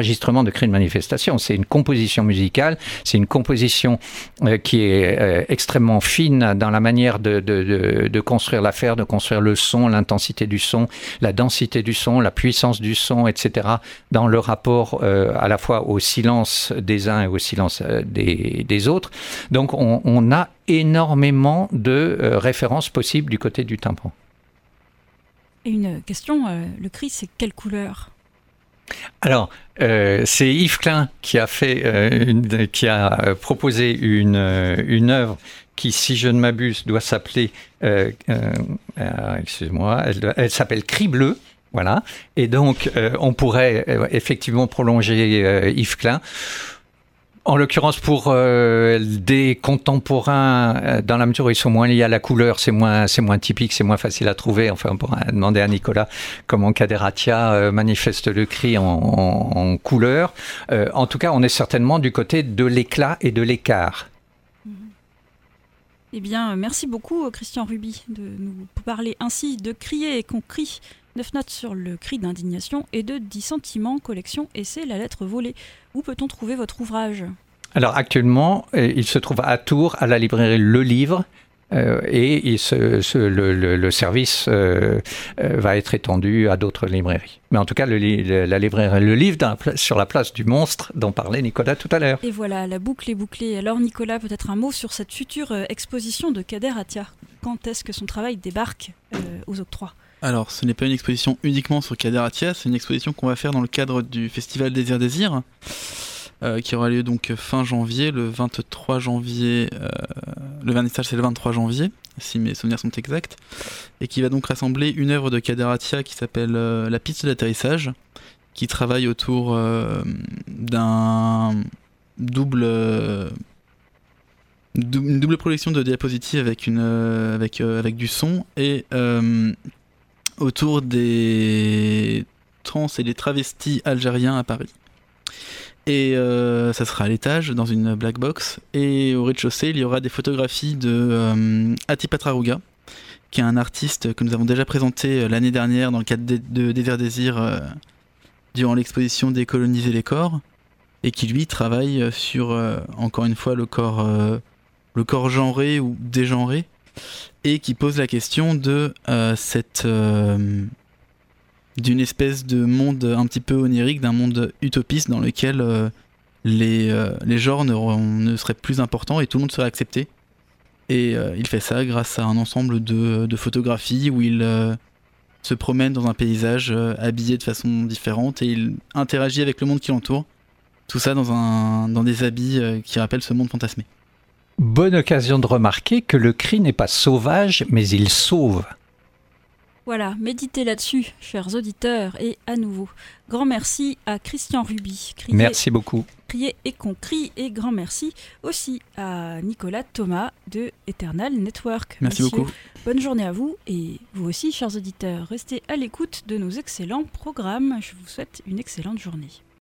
enregistrement de cris de manifestation. C'est une composition musicale, c'est une composition euh, qui est euh, extrêmement fine dans la manière de, de, de, de construire l'affaire, de construire le son, l'intensité du son, la densité du son, la puissance du son, et cetera, dans le rapport euh, à la fois au silence des uns et au silence euh, des, des autres. Donc on, on a énormément de euh, références possibles du côté du tympan. Et une question, euh, le cri, c'est quelle couleur ? Alors, euh, c'est Yves Klein qui a fait, euh, une, qui a proposé une une œuvre qui, si je ne m'abuse, doit s'appeler, euh, euh, euh, excuse-moi, elle, elle s'appelle Cri bleu. Voilà. Et donc, euh, on pourrait euh, effectivement prolonger euh, Yves Klein. En l'occurrence, pour euh, des contemporains, euh, dans la mesure où ils sont moins liés à la couleur, c'est moins, c'est moins typique, c'est moins facile à trouver. Enfin, on pourra demander à Nicolas comment Kaderatia euh, manifeste le cri en, en, en couleur. Euh, en tout cas, on est certainement du côté de l'éclat et de l'écart. Eh bien, merci beaucoup, Christian Ruby, de nous parler ainsi de Crier et qu'on crie. Neuf notes sur le cri d'indignation et de dix sentiments, collection Essai, la lettre volée. Où peut-on trouver votre ouvrage ? Alors actuellement, il se trouve à Tours, à la librairie Le Livre, euh, et il se, se, le, le, le service euh, euh, va être étendu à d'autres librairies. Mais en tout cas, le, la librairie Le Livre dans la, sur la place du Monstre dont parlait Nicolas tout à l'heure. Et voilà, la boucle est bouclée. Alors Nicolas, peut-être un mot sur cette future exposition de Kaderatia. Quand est-ce que son travail débarque euh, aux octrois ? Alors, ce n'est pas une exposition uniquement sur Kaderatia, c'est une exposition qu'on va faire dans le cadre du festival Désir Désir, euh, qui aura lieu donc fin janvier, le vingt-trois janvier, euh, le vernissage c'est le vingt-trois janvier, si mes souvenirs sont exacts, et qui va donc rassembler une œuvre de Kaderatia qui s'appelle euh, La piste d'atterrissage, qui travaille autour euh, d'un double... Euh, une double projection de diapositives avec, une, euh, avec, euh, avec du son et... Euh, autour des trans et des travestis algériens à Paris. Et euh, ça sera à l'étage, dans une black box. Et au rez-de-chaussée, il y aura des photographies de euh, Ati Patrarouga, qui est un artiste que nous avons déjà présenté l'année dernière dans le cadre de, de Désir Désir euh, durant l'exposition Décoloniser les corps, et qui lui travaille sur, euh, encore une fois, le corps, euh, le corps genré ou dégenré, et qui pose la question de euh, cette euh, d'une espèce de monde un petit peu onirique, d'un monde utopiste dans lequel euh, les, euh, les genres ne, ne seraient plus importants et tout le monde serait accepté. Et euh, il fait ça grâce à un ensemble de, de photographies où il euh, se promène dans un paysage euh, habillé de façon différente et il interagit avec le monde qui l'entoure. Tout ça dans, un, dans des habits euh, qui rappellent ce monde fantasmé. Bonne occasion de remarquer que le cri n'est pas sauvage, mais il sauve. Voilà, méditez là-dessus, chers auditeurs, et à nouveau, grand merci à Christian Ruby. Crier, merci beaucoup. Crier et qu'on crie, et grand merci aussi à Nicolas Thomas de Eternal Network. Merci Monsieur, beaucoup. Bonne journée à vous, et vous aussi, chers auditeurs, restez à l'écoute de nos excellents programmes. Je vous souhaite une excellente journée.